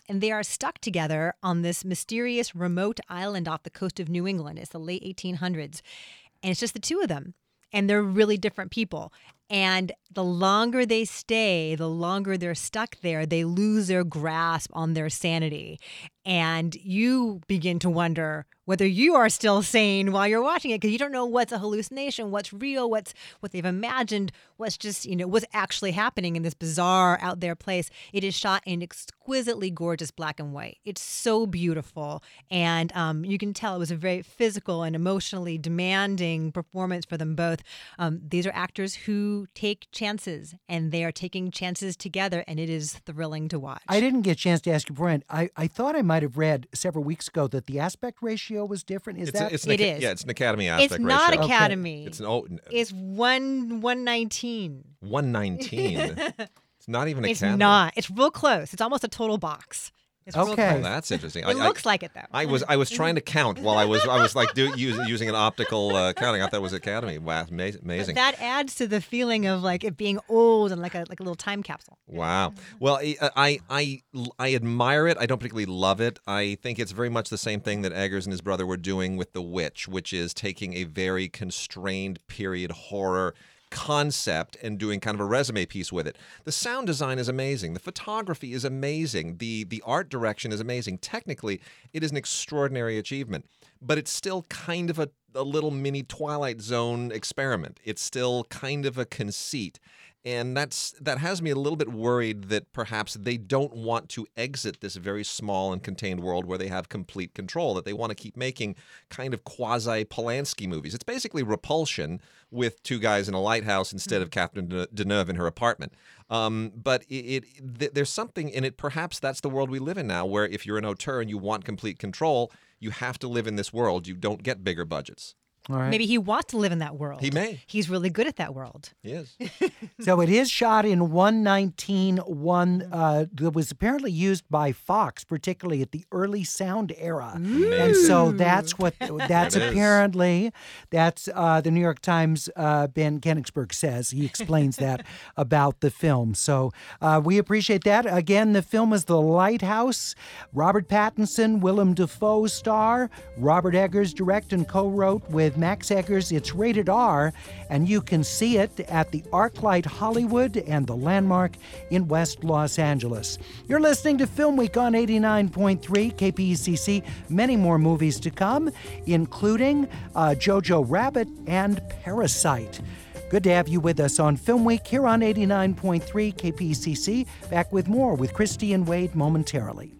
M: and they are stuck together on this mysterious remote island off the coast of New England. It's the late eighteen hundreds, and it's just the two of them, and they're really different people. And the longer they stay, the longer they're stuck there, they lose their grasp on their sanity. And you begin to wonder whether you are still sane while you're watching it, because you don't know what's a hallucination, what's real, what's what they've imagined, what's just, you know, what's actually happening in this bizarre out there place. It is shot in exquisitely gorgeous black and white. It's so beautiful. And um, you can tell it was a very physical and emotionally demanding performance for them both. Um, these are actors who take chances, and they are taking chances together, and it is thrilling to watch.
A: I didn't get a chance to ask you, Brent. I, I thought I might have read several weeks ago that the aspect ratio was different. Is
N: it's
A: that?
N: A, it's an,
M: it is.
N: Yeah, it's an Academy aspect
M: It's not
N: ratio.
M: Academy.
A: Okay.
N: It's an oh,
M: It's one one nineteen.
N: one nineteen. It's not even
M: It's
N: Academy.
M: not. It's real close. It's almost a total box. It's real
A: Okay.
N: Oh,
M: close.
N: that's interesting.
M: It
N: I,
M: looks like it though.
N: I, I was I was trying to count while I was I was like do, using using an optical uh, counting. I thought it was Academy. Wow, amazing. amazing.
M: But that adds to the feeling of like it being old and like a like a little time capsule.
N: Wow. Well, I, I I I admire it. I don't particularly love it. I think it's very much the same thing that Eggers and his brother were doing with The Witch, which is taking a very constrained period horror concept and doing kind of a resume piece with it. The sound design is amazing. The photography is amazing. The the art direction is amazing. Technically, it is an extraordinary achievement, but it's still kind of a, a little mini Twilight Zone experiment. It's still kind of a conceit. And that's that has me a little bit worried that perhaps they don't want to exit this very small and contained world where they have complete control, that they want to keep making kind of quasi-Polanski movies. It's basically Repulsion with two guys in a lighthouse instead of Catherine Deneuve in her apartment. Um, but it, it th- there's something in it, perhaps that's the world we live in now, where if you're an auteur and you want complete control, you have to live in this world. You don't get bigger budgets.
A: All right.
M: Maybe he wants to live in that world.
N: He may.
M: He's really good at that world.
N: He is.
A: So it is shot in one nineteen one uh, that was apparently used by Fox, particularly at the early sound era. And so that's what that's
N: It is.
A: apparently that's uh, the New York Times. Uh, Ben Kenigsberg says he explains that about the film. So uh, we appreciate that. Again, the film is The Lighthouse. Robert Pattinson, Willem Dafoe star. Robert Eggers direct and co-wrote with Max Eggers. It's rated R, and you can see it at the ArcLight Hollywood and the Landmark in West Los Angeles. You're listening to Film Week on eighty-nine point three K P E C C. Many more movies to come, including uh, Jojo Rabbit and Parasite. Good to have you with us on Film Week here on eighty-nine point three K P E C C. Back with more with Christy and Wade momentarily.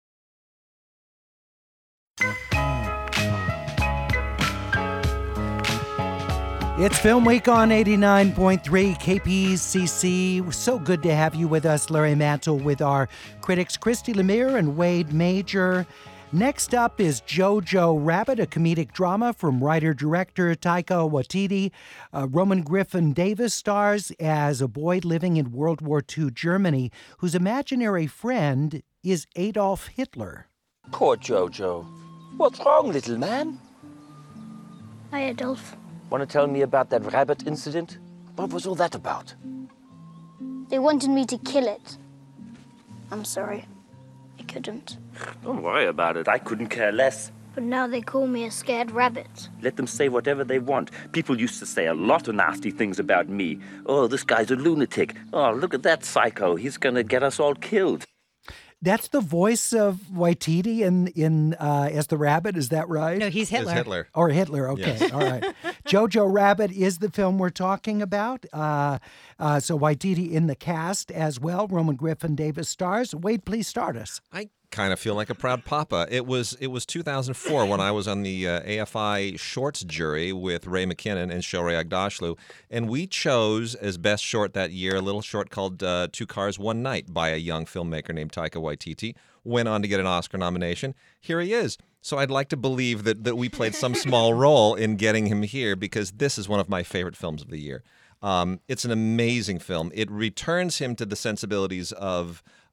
A: It's Film Week on eighty-nine point three K P E C C. So good to have you with us, Larry Mantle, with our critics Christy Lemire and Wade Major. Next up is Jojo Rabbit, a comedic drama from writer-director Taika Waititi. Uh, Roman Griffin Davis stars as a boy living in World War Two Germany whose imaginary friend is Adolf Hitler.
O: Poor Jojo. What's wrong, little man?
P: Hi, Adolf.
O: Want to tell me about that rabbit incident? What was all that about?
P: They wanted me to kill it. I'm sorry. I couldn't.
O: Don't worry about it. I couldn't care less.
P: But now they call me a scared rabbit.
O: Let them say whatever they want. People used to say a lot of nasty things about me. Oh, this guy's a lunatic. Oh, look at that psycho. He's going to get us all killed.
A: That's the voice of Waititi in in uh, as the rabbit. Is that right?
M: No, he's Hitler.
N: It's Hitler.
A: Or Hitler. Okay,
N: Yes.
A: all right. Jojo Rabbit is the film we're talking about. Uh, uh, so Waititi in the cast as well. Roman Griffin Davis stars. Wade, please start us.
N: I kind of feel like a proud papa. It was it was two thousand four when I was on the uh, A F I Shorts jury with Ray McKinnon and Shohreh Aghdashloo, and we chose as best short that year a little short called uh, Two Cars, One Night by a young filmmaker named Taika Waititi. Went on to get an Oscar nomination. Here he is. So I'd like to believe that, that we played some small role in getting him here because this is one of my favorite films of the year. Um, it's an amazing film. It returns him to the sensibilities of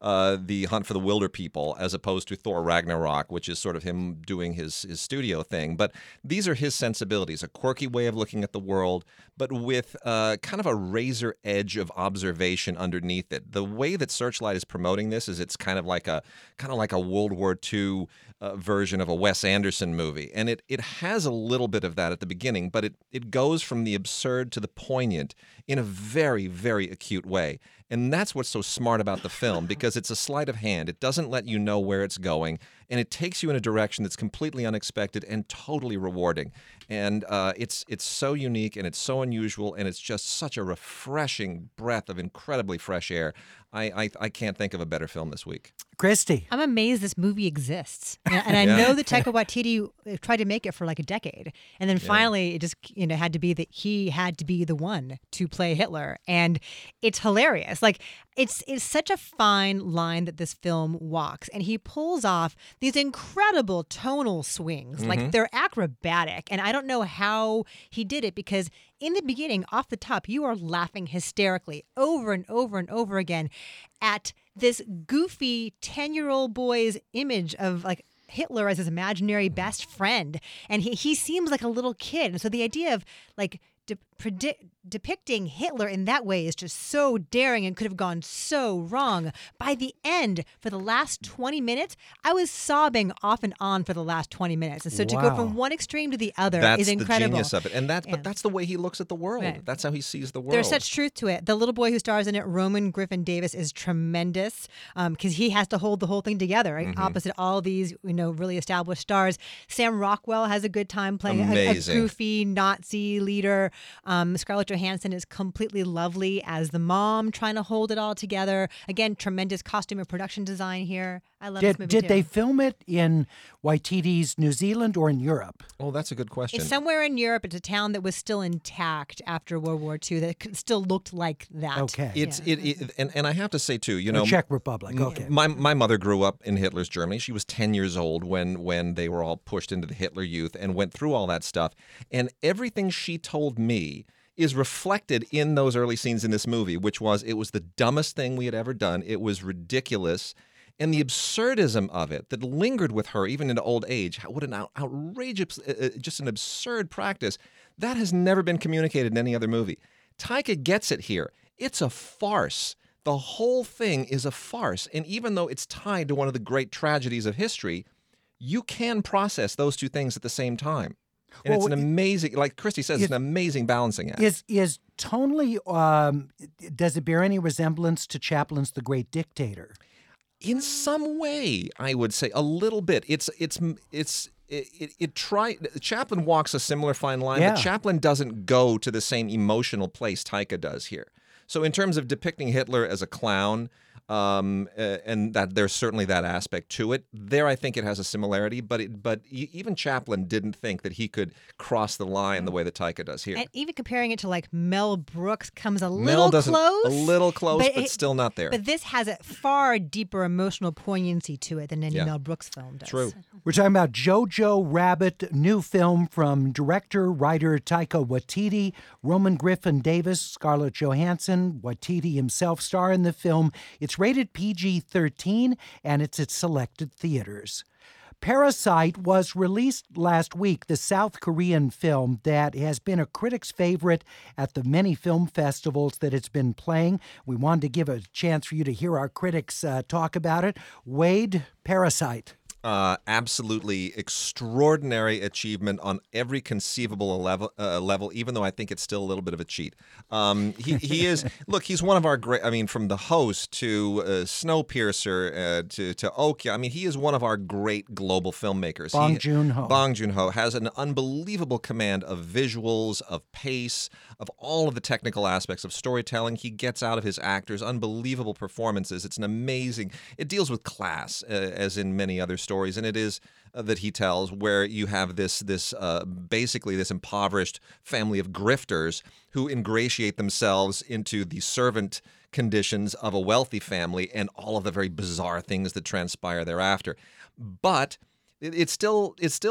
N: uh, The Hunt for the Wilder People, as opposed to Thor Ragnarok, which is sort of him doing his, his studio thing. But these are his sensibilities, a quirky way of looking at the world, but with uh, kind of a razor edge of observation underneath it. The way that Searchlight is promoting this is it's kind of like a kind of like a World War Two uh, version of a Wes Anderson movie. And it, it has a little bit of that at the beginning, but it, it goes from the absurd to the poignant in a very, very acute way. And that's what's so smart about the film, because it's a sleight of hand. It doesn't let you know where it's going, and it takes you in a direction that's completely unexpected and totally rewarding. And uh, it's it's so unique, and it's so unusual, and it's just such a refreshing breath of incredibly fresh air. I I, I can't think of a better film this week.
A: Christy.
M: I'm amazed this movie exists. And, and I
N: Yeah.
M: know that Taika Waititi tried to make it for like a decade. And then
N: Yeah.
M: finally, it just you know had to be that he had to be the one to play Hitler. And it's hilarious. Like, it's, it's such a fine line that this film walks. And he pulls off these incredible tonal swings. Like,
Q: Mhm.
M: they're acrobatic. And I don't know how he did it, because in the beginning, off the top, you are laughing hysterically over and over and over again at this goofy ten-year-old boy's image of like Hitler as his imaginary best friend. And he, he seems like a little kid. And so the idea of like de- predict, depicting Hitler in that way is just so daring and could have gone so wrong. By the end, for the last twenty minutes, I was sobbing off and on for the last twenty minutes. And so to go
N: Wow.
M: from one extreme to the other
N: That's
M: is
N: the
M: incredible.
N: genius of it. And that's,
M: Yeah.
N: but that's the way he looks at the world.
M: Right.
N: That's how he sees the world.
M: There's such truth to it. The little boy who stars in it, Roman Griffin Davis, is tremendous because he has to hold the whole thing together, right?
N: Mhm.
M: Opposite all these, you know, really established stars. Sam Rockwell has a good time playing a, a
N: Amazing.
M: goofy Nazi leader. Um, Scarlett Johansson is completely lovely as the mom, trying to hold it all together. Again, tremendous costume and production design here. I love this
A: Did,
M: movie
A: did
M: too.
A: they film it in Waititi's New Zealand or in Europe?
N: Oh, that's a good question.
M: It's somewhere in Europe. It's a town that was still intact after World War Two that could- still looked like that.
A: Okay.
N: It's it, it and, and I have to say too, you
A: The
N: know,
A: Czech Republic,
N: m-
A: okay.
N: My my mother grew up in Hitler's Germany. She was ten years old when when they were all pushed into the Hitler Youth and went through all that stuff. And everything she told me is reflected in those early scenes in this movie, which was it was the dumbest thing we had ever done. It was ridiculous. And the absurdism of it that lingered with her even into old age, how- what an out- outrageous, uh, uh, just an absurd practice, that has never been communicated in any other movie. Taika gets it here. It's a farce. The whole thing is a farce. And even though it's tied to one of the great tragedies of history, you can process those two things at the same time. And
A: Well,
N: it's an
A: it-
N: amazing, like Christy says,
A: is-
N: it's an amazing balancing act.
A: Is is tonally, um, does it bear any resemblance to Chaplin's The Great Dictator?
N: In some way, I would say a little bit. It's it's it's it, it, it try Chaplin walks a similar fine line,
A: Yeah.
N: but Chaplin doesn't go to the same emotional place Taika does here. So in terms of depicting Hitler as a clown, um, uh, and that there's certainly that aspect to it. There, I think it has a similarity, but it, but e- even Chaplin didn't think that he could cross the line the way that Taika does here.
M: And even comparing it to like Mel Brooks comes a
N: Mel
M: little
N: doesn't
M: close.
N: a little close, but,
M: it-
N: still not there.
M: But this has a far deeper emotional poignancy to it than any
N: Yeah.
M: Mel Brooks film does.
N: True.
A: We're talking about Jojo Rabbit, new film from director, writer Taika Waititi, Roman Griffin Davis, Scarlett Johansson, Waititi himself star in the film. It's rated P G thirteen and it's at selected theaters. Parasite was released last week, the South Korean film that has been a critic's favorite at the many film festivals that it's been playing. We wanted to give a chance for you to hear our critics uh, talk about it. Wade, Parasite.
N: Uh, absolutely extraordinary achievement on every conceivable level. Uh, level, even though I think it's still a little bit of a cheat. Um, he he is. Look, he's one of our great. I mean, from The Host to uh, Snowpiercer uh, to to Okja. I mean, he is one of our great global filmmakers.
A: Bong
N: He-
A: Joon-ho.
N: Bong Joon-ho has an unbelievable command of visuals, of pace, of all of the technical aspects of storytelling. He gets out of his actors unbelievable performances. It's an amazing. It deals with class, uh, as in many other stories. Stories, and it is uh, that he tells where you have this this uh, basically this impoverished family of grifters who ingratiate themselves into the servant conditions of a wealthy family and all of the very bizarre things that transpire thereafter. But it, it's still it's still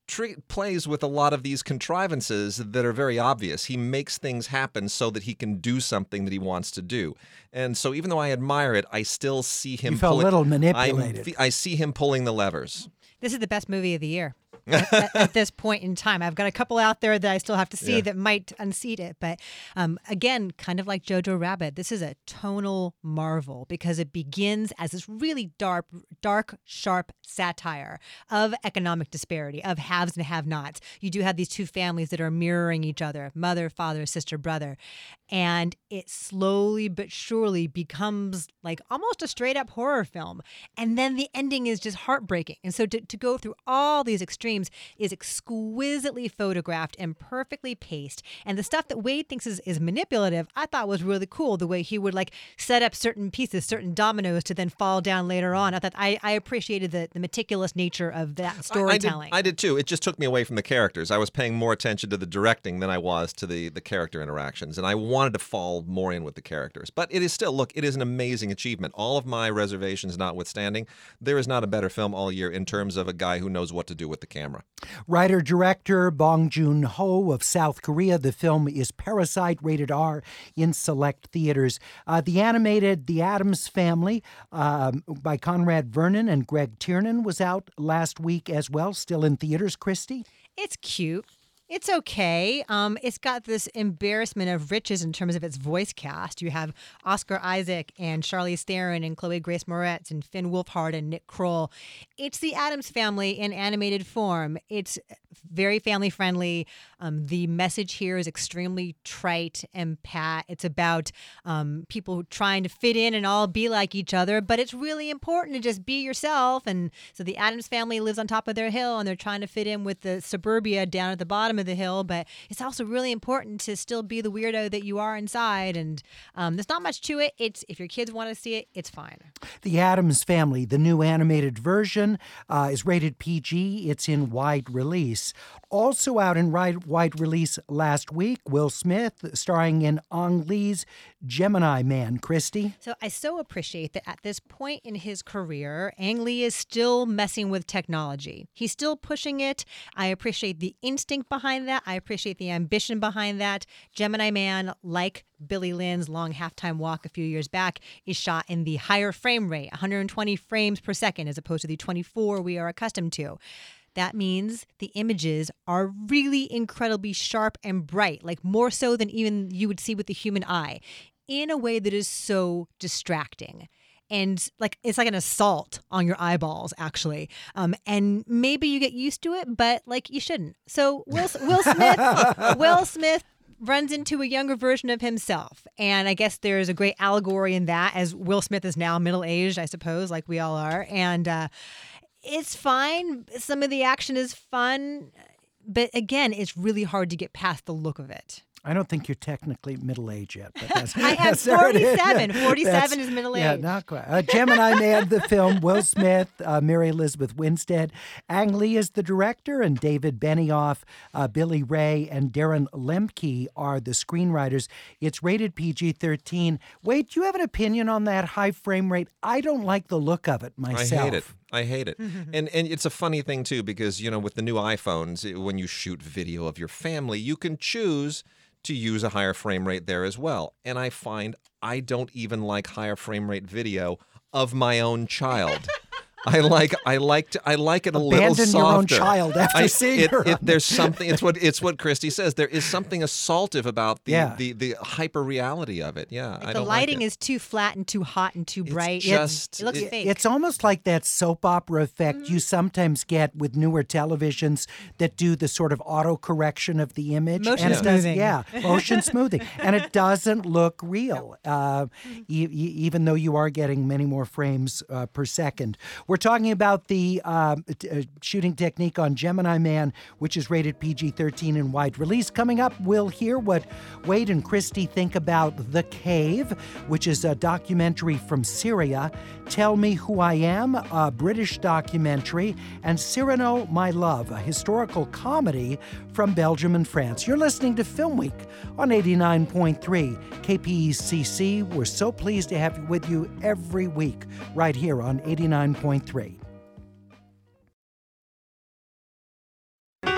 N: tri- plays with a lot of these contrivances that are very obvious. He makes things happen so that he can do something that he wants to do. And so even though I admire it, I still see him
A: You felt
N: pulling,
A: a little
N: I'm-
A: manipulated.
N: I see him pulling the levers.
M: This is the best movie of the year. at, at- at this point in time, I've got a couple out there that I still have to see
N: Yeah.
M: that might unseat it. But um, again, kind of like Jojo Rabbit, this is a tonal marvel because it begins as this really dark, dark, sharp satire of economic disparity, of haves and have-nots. You do have these two families that are mirroring each other: mother, father, sister, brother, and it slowly but surely becomes like almost a straight-up horror film. And then the ending is just heartbreaking. And so to, to go through all these extremes is exquisitely photographed and perfectly paced. And the stuff that Wade thinks is, is manipulative, I thought was really cool. The way he would like set up certain pieces, certain dominoes to then fall down later on. I thought I, I appreciated the, the meticulous nature of that storytelling.
N: I, I, did, I did too. It just took me away from the characters. I was paying more attention to the directing than I was to the, the character interactions. And I wanted to fall more in with the characters. But it is still, look, it is an amazing achievement. All of my reservations notwithstanding, there is not a better film all year in terms of a guy who knows what to do with the camera.
A: Writer-director Bong Joon-ho of South Korea. The film is Parasite, rated R, in select theaters. Uh, the animated The Addams Family um, by Conrad Vernon and Greg Tiernan was out last week as well, still in theaters. Christy?
M: It's cute. It's okay. Um, it's got this embarrassment of riches in terms of its voice cast. You have Oscar Isaac and Charlize Theron and Chloe Grace Moretz and Finn Wolfhard and Nick Kroll. It's the Addams Family in animated form. It's very family friendly. Um, the message here is extremely trite and pat. It's about um, people trying to fit in and all be like each other, but it's really important to just be yourself. And so the Addams Family lives on top of their hill and they're trying to fit in with the suburbia down at the bottom of the hill, but it's also really important to still be the weirdo that you are inside. And um, there's not much to it. It's if your kids want to see it, it's fine.
A: The Addams Family, the new animated version, uh, is rated P G. It's in wide release. Also out in wide, wide release last week, Will Smith, starring in Ang Lee's Gemini Man. Christy?
M: So I so appreciate that at this point in his career, Ang Lee is still messing with technology. He's still pushing it. I appreciate the instinct behind that. I appreciate the ambition behind that. Gemini Man, like Billy Lynn's Long Halftime Walk a few years back, is shot in the higher frame rate, one hundred twenty frames per second, as opposed to the twenty-four we are accustomed to. That means the images are really incredibly sharp and bright, like more so than even you would see with the human eye, in a way that is so distracting. And like it's like an assault on your eyeballs, actually. Um, and maybe you get used to it, but like you shouldn't. So Will, Will Smith, Will Smith runs into a younger version of himself. And I guess there's a great allegory in that, as Will Smith is now middle-aged, I suppose, like we all are. And uh, it's fine. Some of the action is fun. But again, it's really hard to get past the look of it.
A: I don't think you're technically middle-aged yet. But that's,
M: I am
A: that's there it is.
M: forty-seven. forty-seven
A: That's-
M: is middle
A: Yeah,
M: age.
A: not quite. Uh, Gemini Man, the film, Will Smith, uh, Mary Elizabeth Winstead. Ang Lee is the director, and David Benioff, uh, Billy Ray, and Darren Lemke are the screenwriters. It's rated P G thirteen. Wait, do you have an opinion on that high frame rate? I don't like the look of it myself.
N: I hate it. I hate it. and and it's a funny thing, too, because, you know, with the new iPhones, it- when you shoot video of your family, you can choose to use a higher frame rate there as well. And I find I don't even like higher frame rate video of my own child. I like I like to, I like it a little
A: Abandon
N: softer.
A: your own child after
N: I,
A: seeing
N: it,
A: her
N: it,
A: on
N: There's something. It's what it's what Christy says. There is something assaultive about the
A: Yeah.
N: the, the hyper reality of it. Yeah, I
M: the
N: don't
M: lighting
N: like it.
M: is too flat and too hot and too bright.
N: just-
M: it looks
N: it-
M: fake.
A: It's almost like that soap opera effect you sometimes get with newer televisions that do the sort of auto correction of the image.
M: Motion
A: and it does-
M: smoothing.
A: yeah, motion smoothing. And it doesn't look real, uh, e- e- even though you are getting many more frames uh, per second. We're talking about the um, t- uh, shooting technique on Gemini Man, which is rated P G thirteen in wide release. Coming up, we'll hear what Wade and Christy think about The Cave, which is a documentary from Syria. Tell Me Who I Am, a British documentary, and Cyrano, My Love, a historical comedy from Belgium and France. You're listening to Film Week on eighty-nine point three K P E C C. We're so pleased to have you with you every week right here on eighty-nine point three.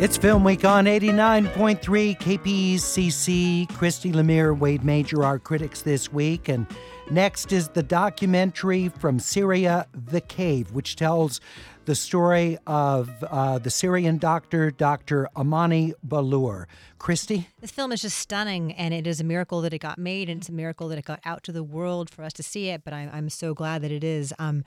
A: It's Film Week on eighty-nine point three K P C C. Christy Lemire, Wade Major, our critics this week. And next is the documentary from Syria, The Cave, which tells the story of uh, the Syrian doctor, Doctor Amani Balour. Christy?
M: This film is just stunning, and it is a miracle that it got made, and it's a miracle that it got out to the world for us to see it, but I'm, I'm so glad that it is. Um,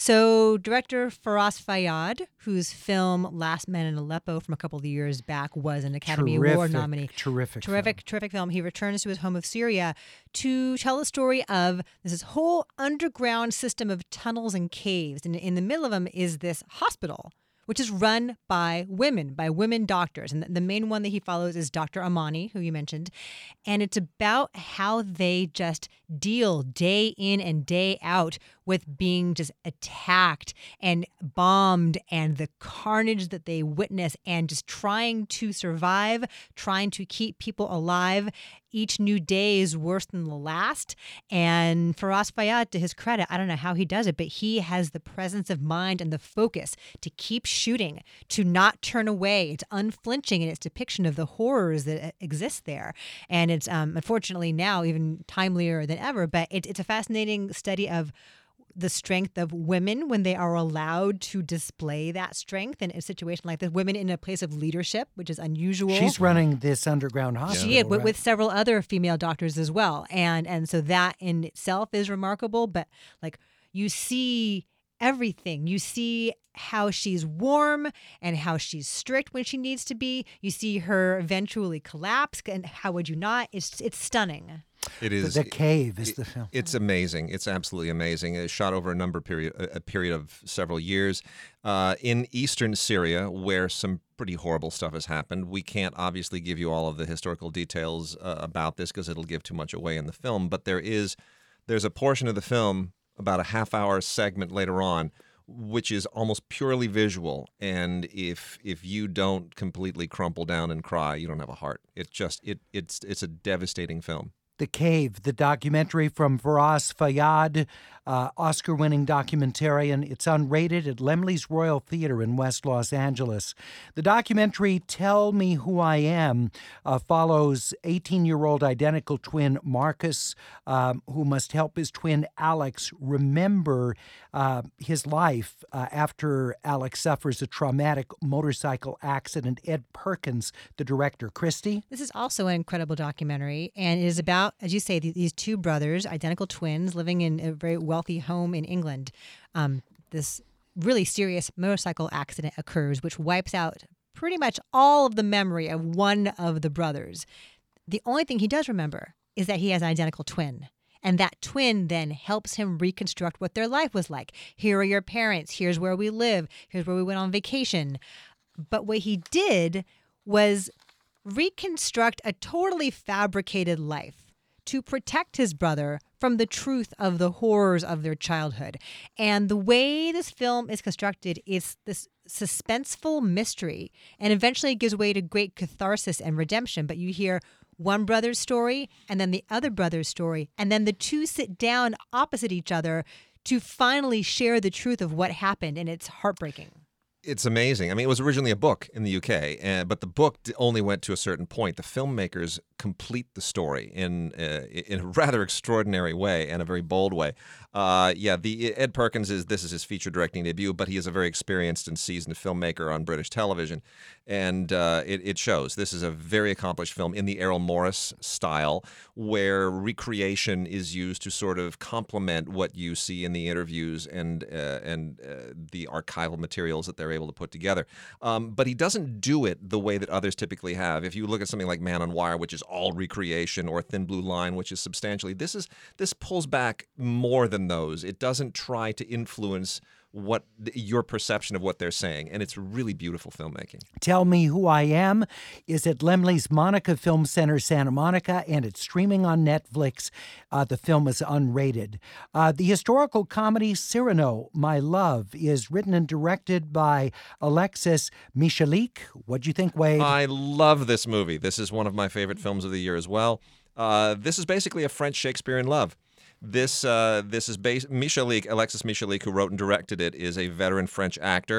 M: so director Faraz Fayyad, whose film Last Man in Aleppo from a couple of years back was an Academy
A: terrific,
M: Award nominee.
A: Terrific.
M: Terrific, film. terrific film. He returns to his home of Syria to tell the story of this whole underground system of tunnels and caves, and in the middle of them is this hospital, which is run by women, by women doctors. And the main one that he follows is Doctor Amani, who you mentioned. And it's about how they just deal day in and day out with being just attacked and bombed and the carnage that they witness and just trying to survive, trying to keep people alive. Each new day is worse than the last. And Faraz Fayyad, to his credit, I don't know how he does it, but he has the presence of mind and the focus to keep shooting, to not turn away. It's unflinching in its depiction of the horrors that exist there. And it's um, unfortunately now even timelier than ever, but it, it's a fascinating study of the strength of women when they are allowed to display that strength in a situation like this. Women in a place of leadership, which is unusual.
A: She's running this underground hospital.
M: She is, with,
A: right?
M: with several other female doctors as well. And and so that in itself is remarkable. But like you see everything. You see how she's warm and how she's strict when she needs to be. You see her eventually collapse, and how would you not? It's it's stunning.
N: It is.
A: The Cave is the film.
N: It's amazing. It's absolutely amazing. It's shot over a number period, a period of several years uh, in eastern Syria, where some pretty horrible stuff has happened. We can't obviously give you all of the historical details uh, about this because it'll give too much away in the film. But there is, there's a portion of the film, about a half-hour segment later on, which is almost purely visual. And if if you don't completely crumple down and cry, you don't have a heart. It just it it's it's a devastating film.
A: The Cave, the documentary from Faraz Fayyad, uh, Oscar-winning documentarian. It's unrated at Laemmle's Royal Theater in West Los Angeles. The documentary Tell Me Who I Am uh, follows eighteen-year-old identical twin Marcus, um, who must help his twin Alex remember uh, his life uh, after Alex suffers a traumatic motorcycle accident. Ed Perkins, the director. Christy?
M: This is also an incredible documentary, and it is about, as you say, these two brothers, identical twins, living in a very wealthy home in England. Um, this really serious motorcycle accident occurs, which wipes out pretty much all of the memory of one of the brothers. The only thing he does remember is that he has an identical twin. And that twin then helps him reconstruct what their life was like. Here are your parents. Here's where we live. Here's where we went on vacation. But what he did was reconstruct a totally fabricated life to protect his brother from the truth of the horrors of their childhood. And the way this film is constructed is this suspenseful mystery, and eventually it gives way to great catharsis and redemption. But you hear one brother's story and then the other brother's story, and then the two sit down opposite each other to finally share the truth of what happened, and it's heartbreaking.
N: It's amazing. I mean, it was originally a book in the U K, uh, but the book only went to a certain point. The filmmakers complete the story in uh, in a rather extraordinary way and a very bold way. Uh, yeah, the Ed Perkins is this is his feature directing debut, but he is a very experienced and seasoned filmmaker on British television, and uh, it, it shows. This is a very accomplished film in the Errol Morris style, where recreation is used to sort of complement what you see in the interviews and uh, and uh, the archival materials that they're able to put together. Um, but he doesn't do it the way that others typically have. If you look at something like Man on Wire, which is all recreation, or Thin Blue Line, which is substantially, this is this pulls back more than those. It doesn't try to influence what your perception of what they're saying, and it's really beautiful filmmaking.
A: Tell Me Who I Am is at Laemmle's Monica Film Center, Santa Monica, and it's streaming on Netflix. Uh, the film is unrated. Uh, the historical comedy Cyrano, My Love, is written and directed by Alexis Michalik. What'd you think, Wade?
N: I love this movie. This is one of my favorite films of the year as well. Uh, this is basically a French Shakespeare in love. This uh, this is based. Michalik, Alexis Michalik, who wrote and directed it, is a veteran French actor.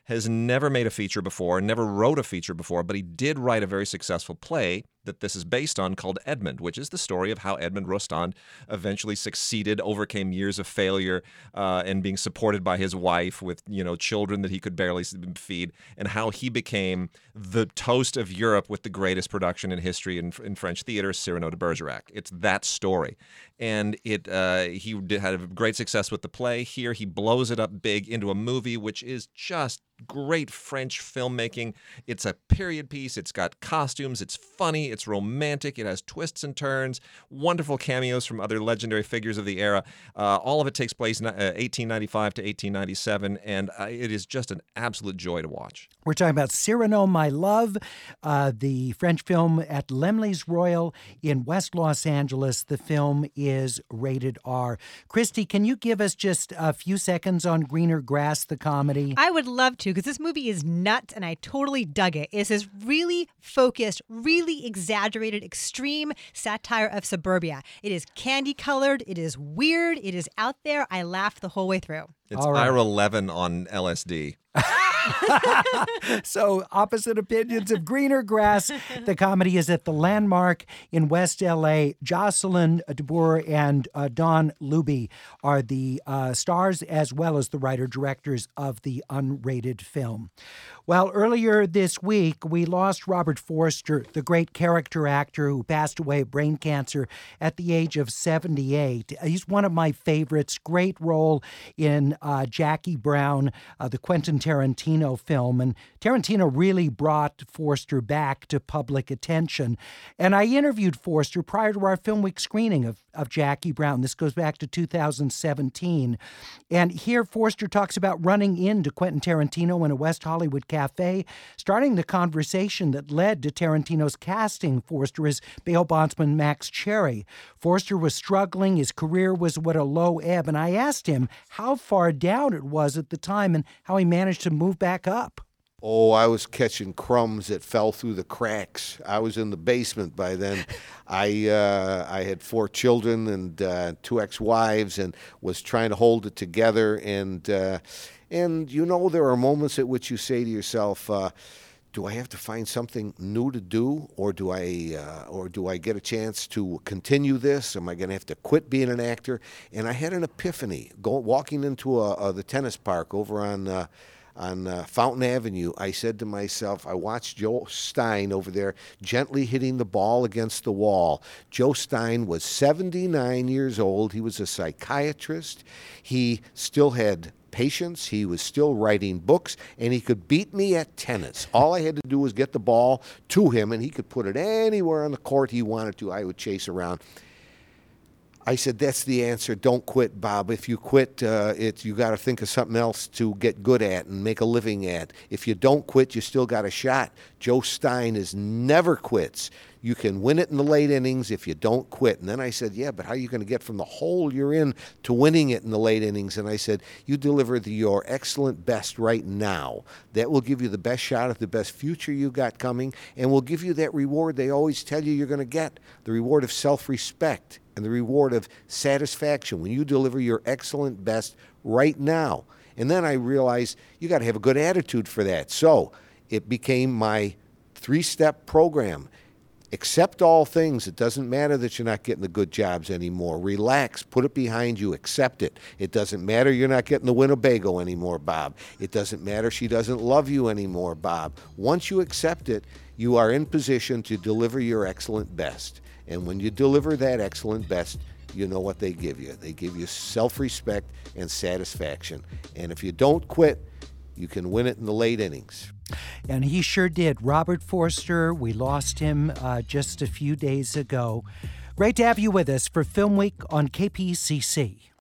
N: has never made a feature before, never wrote a feature before, but he did write a very successful play that this is based on called Edmund, which is the story of how Edmund Rostand eventually succeeded, overcame years of failure, uh, and being supported by his wife with, you know, children that he could barely feed, and how he became the toast of Europe with the greatest production in history in, in French theater, Cyrano de Bergerac. It's that story. And it uh, he did, had a great success with the play. Here he blows it up big into a movie, which is just great French filmmaking. It's a period piece. It's got costumes. It's funny. It's romantic. It has twists and turns. Wonderful cameos from other legendary figures of the era. Uh, all of it takes place in uh, eighteen ninety-five to eighteen ninety-seven, and uh, it is just an absolute joy to watch.
A: We're talking about Cyrano, My Love, uh, the French film at Laemmle's Royal in West Los Angeles. The film is rated R. Christy, can you give us just a few seconds on Greener Grass, the comedy?
M: I would love to, because this movie is nuts, and I totally dug it. It's this really focused, really exaggerated, extreme satire of suburbia. It is candy-colored. It is weird. It is out there. I laughed the whole way through.
N: It's right. I R eleven on L S D.
A: So, opposite opinions of Greener Grass. The comedy is at the Landmark in West L A. Jocelyn DeBoer and uh, Don Luby are the uh, stars, as well as the writer-directors of the unrated film. Well, earlier this week, we lost Robert Forster, the great character actor who passed away of brain cancer at the age of seventy-eight. He's one of my favorites. Great role in uh, Jackie Brown, uh, the Quentin Tarantino film. And Tarantino really brought Forster back to public attention. And I interviewed Forster prior to our Film Week screening of, of Jackie Brown. This goes back to two thousand seventeen. And here Forster talks about running into Quentin Tarantino in a West Hollywood cafe, starting the conversation that led to Tarantino's casting Forster as bail bondsman Max Cherry. Forster was struggling. His career was at a low ebb. And I asked him how far down it was at the time and how he managed to move back up.
Q: Oh, I was catching crumbs that fell through the cracks. I was in the basement by then. I uh, I had four children and uh, two ex-wives and was trying to hold it together. And, uh, and you know, there are moments at which you say to yourself, uh, do I have to find something new to do, or do I uh, or do I get a chance to continue this? Am I going to have to quit being an actor? And I had an epiphany. Go, walking into a, a, the tennis park over on uh, on uh, Fountain Avenue, I said to myself, I watched Joe Stein over there gently hitting the ball against the wall. Joe Stein was seventy-nine years old. He was a psychiatrist. He still had patience. He was still writing books, and he could beat me at tennis. All I had to do was get the ball to him, and he could put it anywhere on the court he wanted to. I would chase around. I said, that's the answer. Don't quit, Bob. If you quit, uh, it's, you got to think of something else to get good at and make a living at. If you don't quit, you still got a shot. Joe Stein is never quits. You can win it in the late innings if you don't quit. And then I said, yeah, but how are you going to get from the hole you're in to winning it in the late innings? And I said, you deliver the, your excellent best right now. That will give you the best shot at the best future you got coming, and will give you that reward they always tell you you're going to get, the reward of self-respect and the reward of satisfaction when you deliver your excellent best right now. And then I realized you got to have a good attitude for that. So it became my three-step program. Accept all things. It doesn't matter that you're not getting the good jobs anymore. Relax. Put it behind you. Accept it. It doesn't matter you're not getting the Winnebago anymore, Bob. It doesn't matter she doesn't love you anymore, Bob. Once you accept it, you are in position to deliver your excellent best. And when you deliver that excellent best, you know what they give you. They give you self-respect and satisfaction. And if you don't quit, you can win it in the late innings.
A: And he sure did. Robert Forster, we lost him uh, just a few days ago. Great to have you with us for Film Week on K P C C.